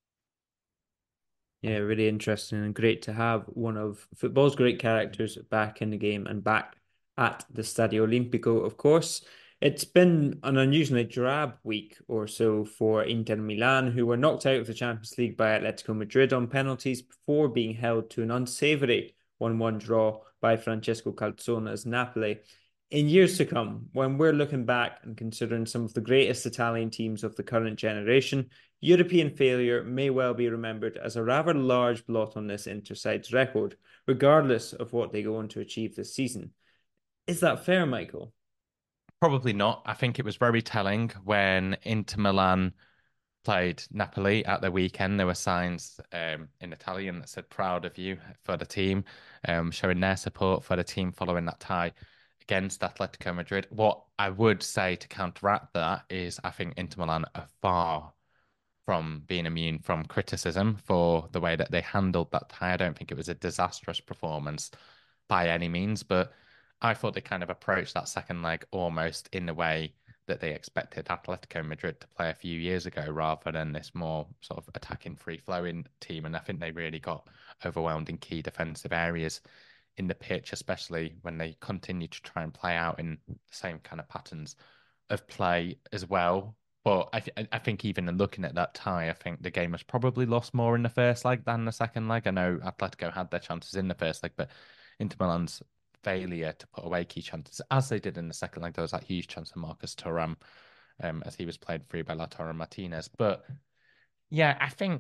Yeah, really interesting and great to have one of football's great characters back in the game and back at the Stadio Olimpico, of course. It's been an unusually drab week or so for Inter Milan, who were knocked out of the Champions League by Atletico Madrid on penalties before being held to an unsavoury 1-1 draw by Francesco Calzone's Napoli. In years to come, when we're looking back and considering some of the greatest Italian teams of the current generation, European failure may well be remembered as a rather large blot on this Inter-side's record, regardless of what they go on to achieve this season. Is that fair, Michael? Probably not. I think it was very telling when Inter Milan played Napoli at the weekend. There were signs in Italian that said "proud of you" for the team, showing their support for the team following that tie against Atletico Madrid. What I would say to counteract that is I think Inter Milan are far from being immune from criticism for the way that they handled that tie. I don't think it was a disastrous performance by any means, but I thought they kind of approached that second leg almost in the way that they expected Atletico Madrid to play a few years ago rather than this more sort of attacking, free-flowing team. And I think they really got overwhelmed in key defensive areas in the pitch, especially when they continue to try and play out in the same kind of patterns of play as well. But I think even in looking at that tie, I think the game was probably lost more in the first leg than the second leg. I know Atletico had their chances in the first leg, but Inter Milan's failure to put away key chances, as they did in the second leg, there was that huge chance for Marcus Thuram, as he was played free by Lautaro Martinez. But yeah,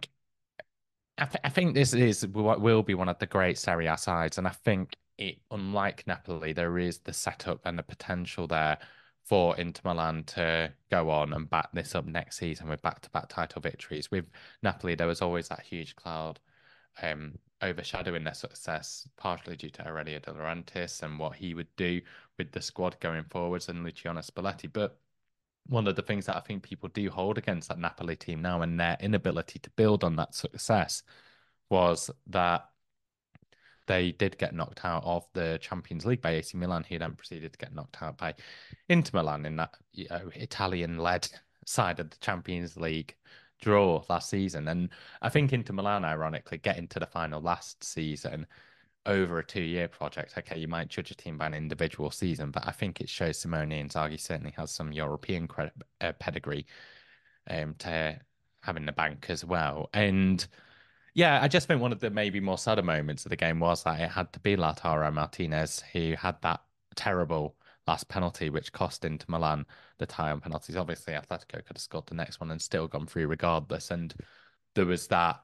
I think this is what will be one of the great Serie A sides, and I think it, unlike Napoli, there is the setup and the potential there for Inter Milan to go on and back this up next season with back-to-back title victories. With Napoli, there was always that huge cloud overshadowing their success, partially due to Aurelio De Laurentiis and what he would do with the squad going forwards and Luciano Spalletti. But one of the things that I think people do hold against that Napoli team now and their inability to build on that success was that they did get knocked out of the Champions League by AC Milan, who then proceeded to get knocked out by Inter Milan in that Italian-led side of the Champions League draw last season. And I think Inter Milan, ironically, getting to the final last season over a 2-year project. Okay, you might judge a team by an individual season, but I think it shows Simone Inzaghi certainly has some European pedigree to have in the bank as well. And yeah, I just think one of the maybe more sadder moments of the game was that it had to be Lautaro Martinez who had that terrible last penalty, which cost Inter Milan the tie on penalties. Obviously, Atletico could have scored the next one and still gone through regardless. And there was that,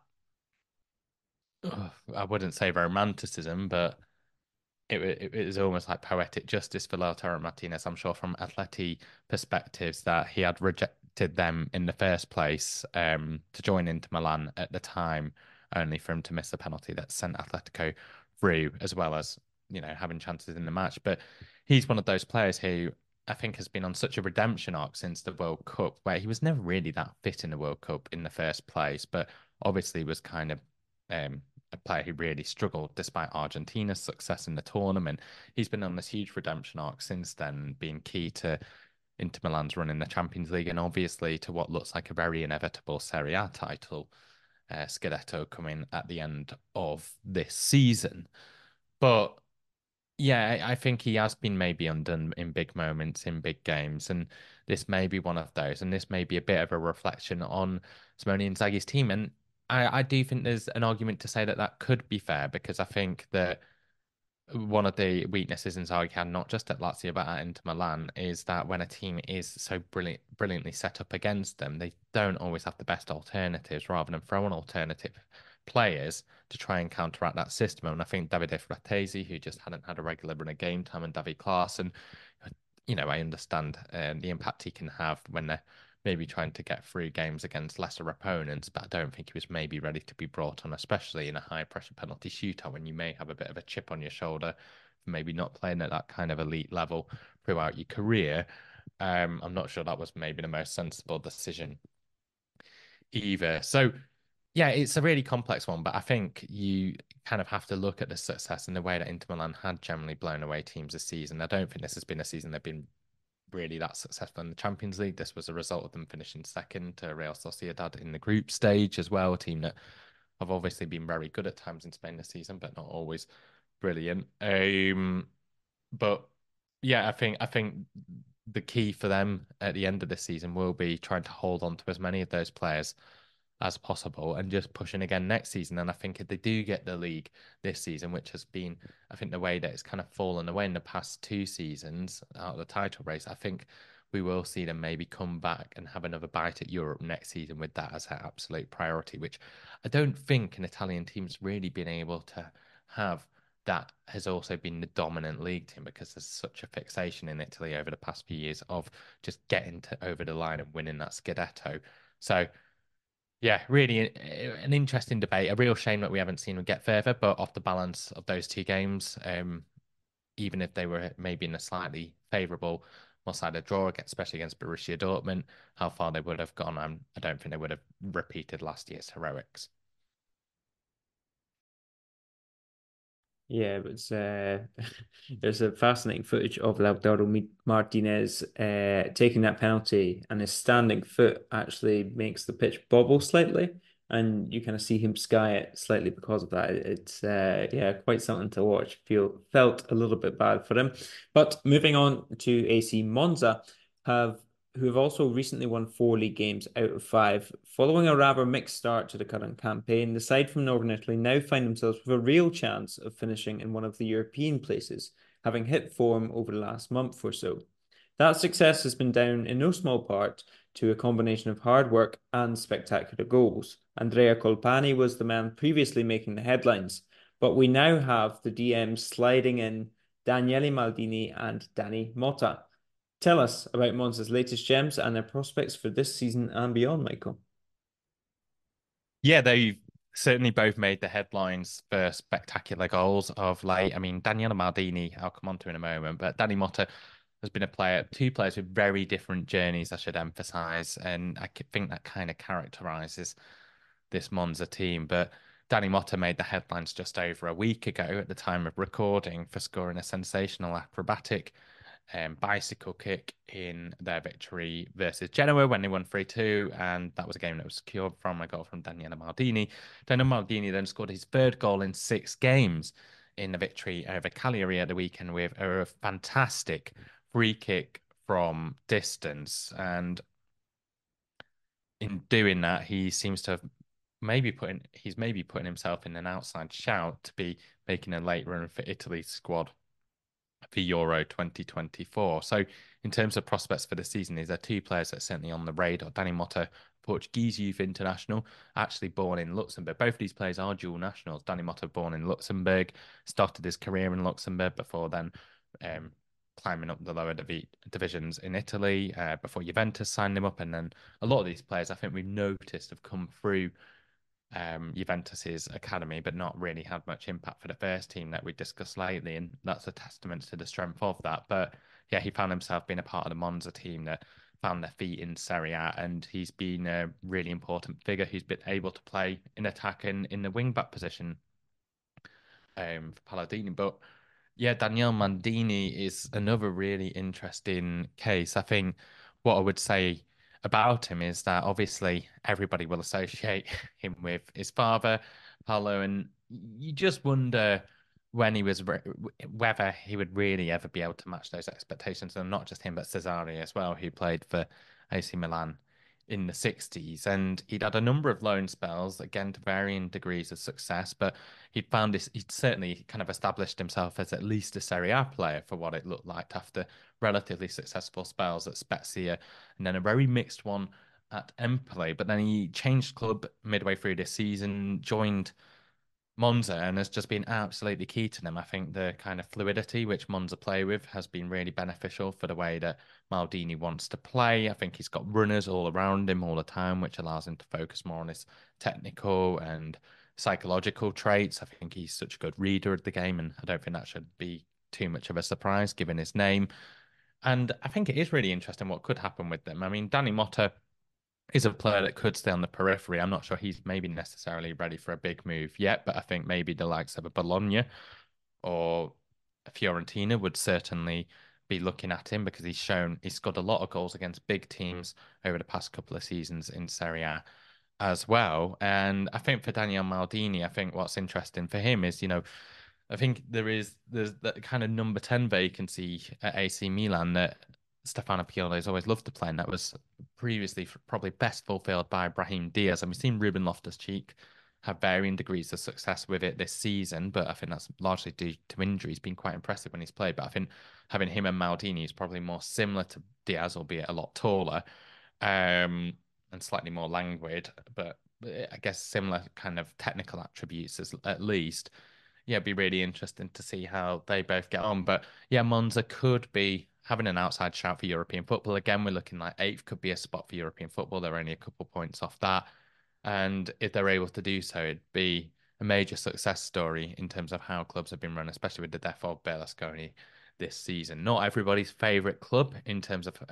I wouldn't say romanticism, but it was almost like poetic justice for Lautaro Martinez. I'm sure from Atleti perspectives that he had rejected them in the first place to join Inter Milan at the time, only for him to miss a penalty that sent Atletico through, as well as, you know, having chances in the match. But he's one of those players who I think has been on such a redemption arc since the World Cup, where he was never really that fit in the World Cup in the first place, but obviously was kind of a player who really struggled despite Argentina's success in the tournament. He's been on this huge redemption arc since then, being key to Inter Milan's run in the Champions League and obviously to what looks like a very inevitable Serie A title, Scudetto, coming at the end of this season. But yeah, I think he has been maybe undone in big moments, in big games, and this may be one of those. And this may be a bit of a reflection on Simone Inzaghi's team. And I do think there's an argument to say that that could be fair, because I think that one of the weaknesses Inzaghi had, not just at Lazio but at Inter Milan, is that when a team is so brilliantly set up against them, they don't always have the best alternatives, rather than throw on alternative players to try and counteract that system. And I think Davide Fratesi, who just hadn't had a regular run of game time, and David Klaassen, you know, I understand the impact he can have when they're maybe trying to get through games against lesser opponents, but I don't think he was maybe ready to be brought on, especially in a high pressure penalty shootout when you may have a bit of a chip on your shoulder for maybe not playing at that kind of elite level throughout your career. I'm not sure that was maybe the most sensible decision either. So yeah, it's a really complex one, but I think you kind of have to look at the success and the way that Inter Milan had generally blown away teams this season. I don't think this has been a season they've been really that successful in the Champions League. This was a result of them finishing second to Real Sociedad in the group stage as well, a team that have obviously been very good at times in Spain this season, but not always brilliant. But yeah, I think the key for them at the end of this season will be trying to hold on to as many of those players as possible and just pushing again next season. And I think if they do get the league this season, which has been, I think, the way that it's kind of fallen away in the past 2 seasons out of the title race, I think we will see them maybe come back and have another bite at Europe next season with that as an absolute priority, which I don't think an Italian team's really been able to have. That has also been the dominant league team, because there's such a fixation in Italy over the past few years of just getting over the line and winning that Scudetto. So yeah, really an interesting debate. A real shame that we haven't seen them get further, but off the balance of those 2 games, even if they were maybe in a slightly favourable one-sided draw, especially against Borussia Dortmund, how far they would have gone, I don't think they would have repeated last year's heroics. Yeah, but there's a fascinating footage of Lautaro Martinez taking that penalty, and his standing foot actually makes the pitch bobble slightly, and you kind of see him sky it slightly because of that. It's yeah, quite something to watch. Felt a little bit bad for him, but moving on to AC Monza, have who have also recently won 4 league games out of 5. Following a rather mixed start to the current campaign, the side from Northern Italy now find themselves with a real chance of finishing in one of the European places, having hit form over the last month or so. That success has been down in no small part to a combination of hard work and spectacular goals. Andrea Colpani was the man previously making the headlines, but we now have the DMs sliding in Daniele Maldini and Danny Motta. Tell us about Monza's latest gems and their prospects for this season and beyond, Michael. Yeah, they've certainly both made the headlines for spectacular goals of late. I mean, Daniele Maldini, I'll come on to in a moment, but Danny Motta has been two players with very different journeys, I should emphasize. And think that kind of characterizes this Monza team. But Danny Motta made the headlines just over a week ago at the time of recording for scoring a sensational acrobatic bicycle kick in their victory versus Genoa when they won 3-2. And that was a game that was secured from a goal from Daniele Maldini. Daniele Maldini then scored his third goal in 6 games in the victory over Cagliari at the weekend with a fantastic free kick from distance. And in doing that, he seems to have he's maybe putting himself in an outside shout to be making a late run for Italy's squad for Euro 2024. So in terms of prospects for the season, these are 2 players that are certainly on the radar. Danny Motta, Portuguese youth international, actually born in Luxembourg. Both of these players are dual nationals. Danny Motta born in Luxembourg, started his career in Luxembourg before then climbing up the lower divisions in Italy before Juventus signed him up. And then a lot of these players I think we've noticed have come through Juventus's academy, but not really had much impact for the first team that we discussed lately, and that's a testament to the strength of that. But yeah, he found himself being a part of the Monza team that found their feet in Serie A, and he's been a really important figure who's been able to play in attack and in the wing back position for Palladini. But yeah, Daniele Maldini is another really interesting case. I think what I would say about him is that obviously everybody will associate him with his father, Paolo, and you just wonder whether he would really ever be able to match those expectations, and not just him, but Cesare as well, who played for AC Milan in the 60s. And he'd had a number of loan spells, again, to varying degrees of success, but he'd certainly kind of established himself as at least a Serie A player for what it looked like after relatively successful spells at Spezia and then a very mixed one at Empoli. But then he changed club midway through this season, joined Monza, and has just been absolutely key to them. I think the kind of fluidity which Monza play with has been really beneficial for the way that Maldini wants to play. I think he's got runners all around him all the time, which allows him to focus more on his technical and psychological traits. I think he's such a good reader of the game, and I don't think that should be too much of a surprise given his name. And I think it is really interesting what could happen with them. I mean, Danny Motta is a player that could stay on the periphery. I'm not sure he's maybe necessarily ready for a big move yet, but I think maybe the likes of a Bologna or a Fiorentina would certainly be looking at him because he's scored a lot of goals against big teams over the past couple of seasons in Serie A as well. And I think for Daniele Maldini, I think what's interesting for him is, I think there's that kind of number 10 vacancy at AC Milan that Stefano Pioli has always loved to play, and that was previously probably best fulfilled by Brahim Diaz. And we've seen Ruben Loftus-Cheek have varying degrees of success with it this season, but I think that's largely due to injury. He's been quite impressive when he's played, but I think having him and Maldini is probably more similar to Diaz, albeit a lot taller, and slightly more languid, but I guess similar kind of technical attributes at least. Yeah, it'd be really interesting to see how they both get on. But yeah, Monza could be having an outside shout for European football. Again, we're looking like eighth could be a spot for European football. They're only a couple points off that. And if they're able to do so, it'd be a major success story in terms of how clubs have been run, especially with the death of Berlusconi this season. Not everybody's favorite club in terms of,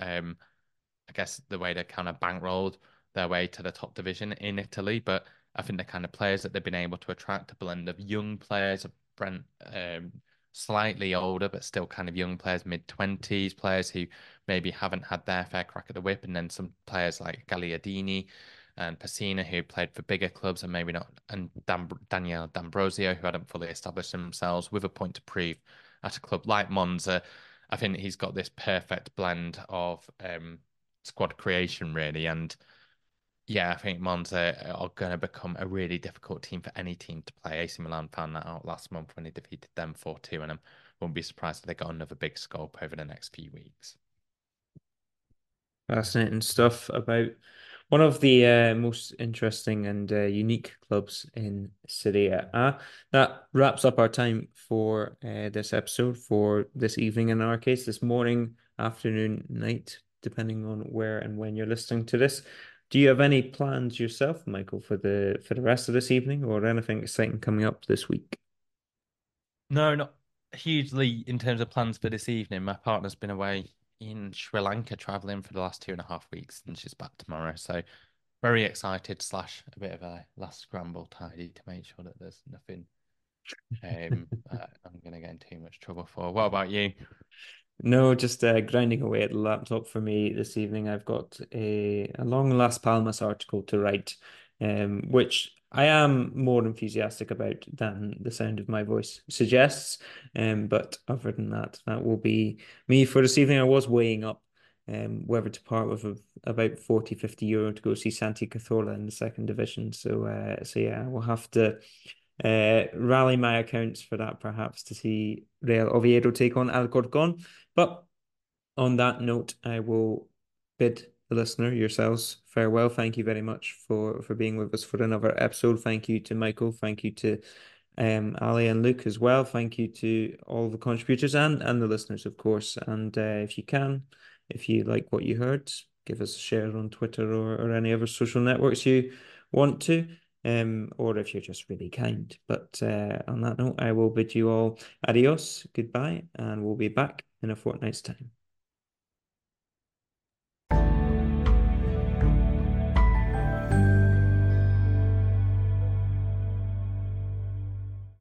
I guess, the way they kind of bankrolled their way to the top division in Italy, but I think the kind of players that they've been able to attract, a blend of young players, Brent, slightly older but still kind of young players, mid-20s players who maybe haven't had their fair crack at the whip, and then some players like Gagliardini and Pessina who played for bigger clubs and maybe not, and Daniel D'Ambrosio who hadn't fully established themselves with a point to prove at a club like Monza. I think he's got this perfect blend of squad creation really, and yeah, I think Monza are going to become a really difficult team for any team to play. AC Milan found that out last month when they defeated them 4-2, and I won't be surprised if they got another big scope over the next few weeks. Fascinating stuff about one of the most interesting and unique clubs in Serie A. That wraps up our time for this episode, for this evening in our case, this morning, afternoon, night, depending on where and when you're listening to this. Do you have any plans yourself, Michael, for the rest of this evening, or anything exciting coming up this week? No, not hugely in terms of plans for this evening. My partner's been away in Sri Lanka traveling for the last 2.5 weeks, and she's back tomorrow. So very excited, slash a bit of a last scramble tidy to make sure that there's nothing I'm going to get in too much trouble for. What about you? No, just grinding away at the laptop for me this evening. I've got a long Las Palmas article to write, which I am more enthusiastic about than the sound of my voice suggests. But other than that, that will be me for this evening. I was weighing up whether to part with about 40, 50 euro to go see Santi Cazorla in the second division. So yeah, we'll have to rally my accounts for that perhaps to see Real Oviedo take on Alcorcon. But on that note, I will bid the listener, yourselves, farewell. Thank you very much for being with us for another episode. Thank you to Michael. Thank you to Ali and Luke as well. Thank you to all the contributors and the listeners, of course. And if you can, if you like what you heard, give us a share on Twitter or any other social networks you want to. Or if you're just really kind. But on that note, I will bid you all adios, goodbye, and we'll be back in a fortnight's time.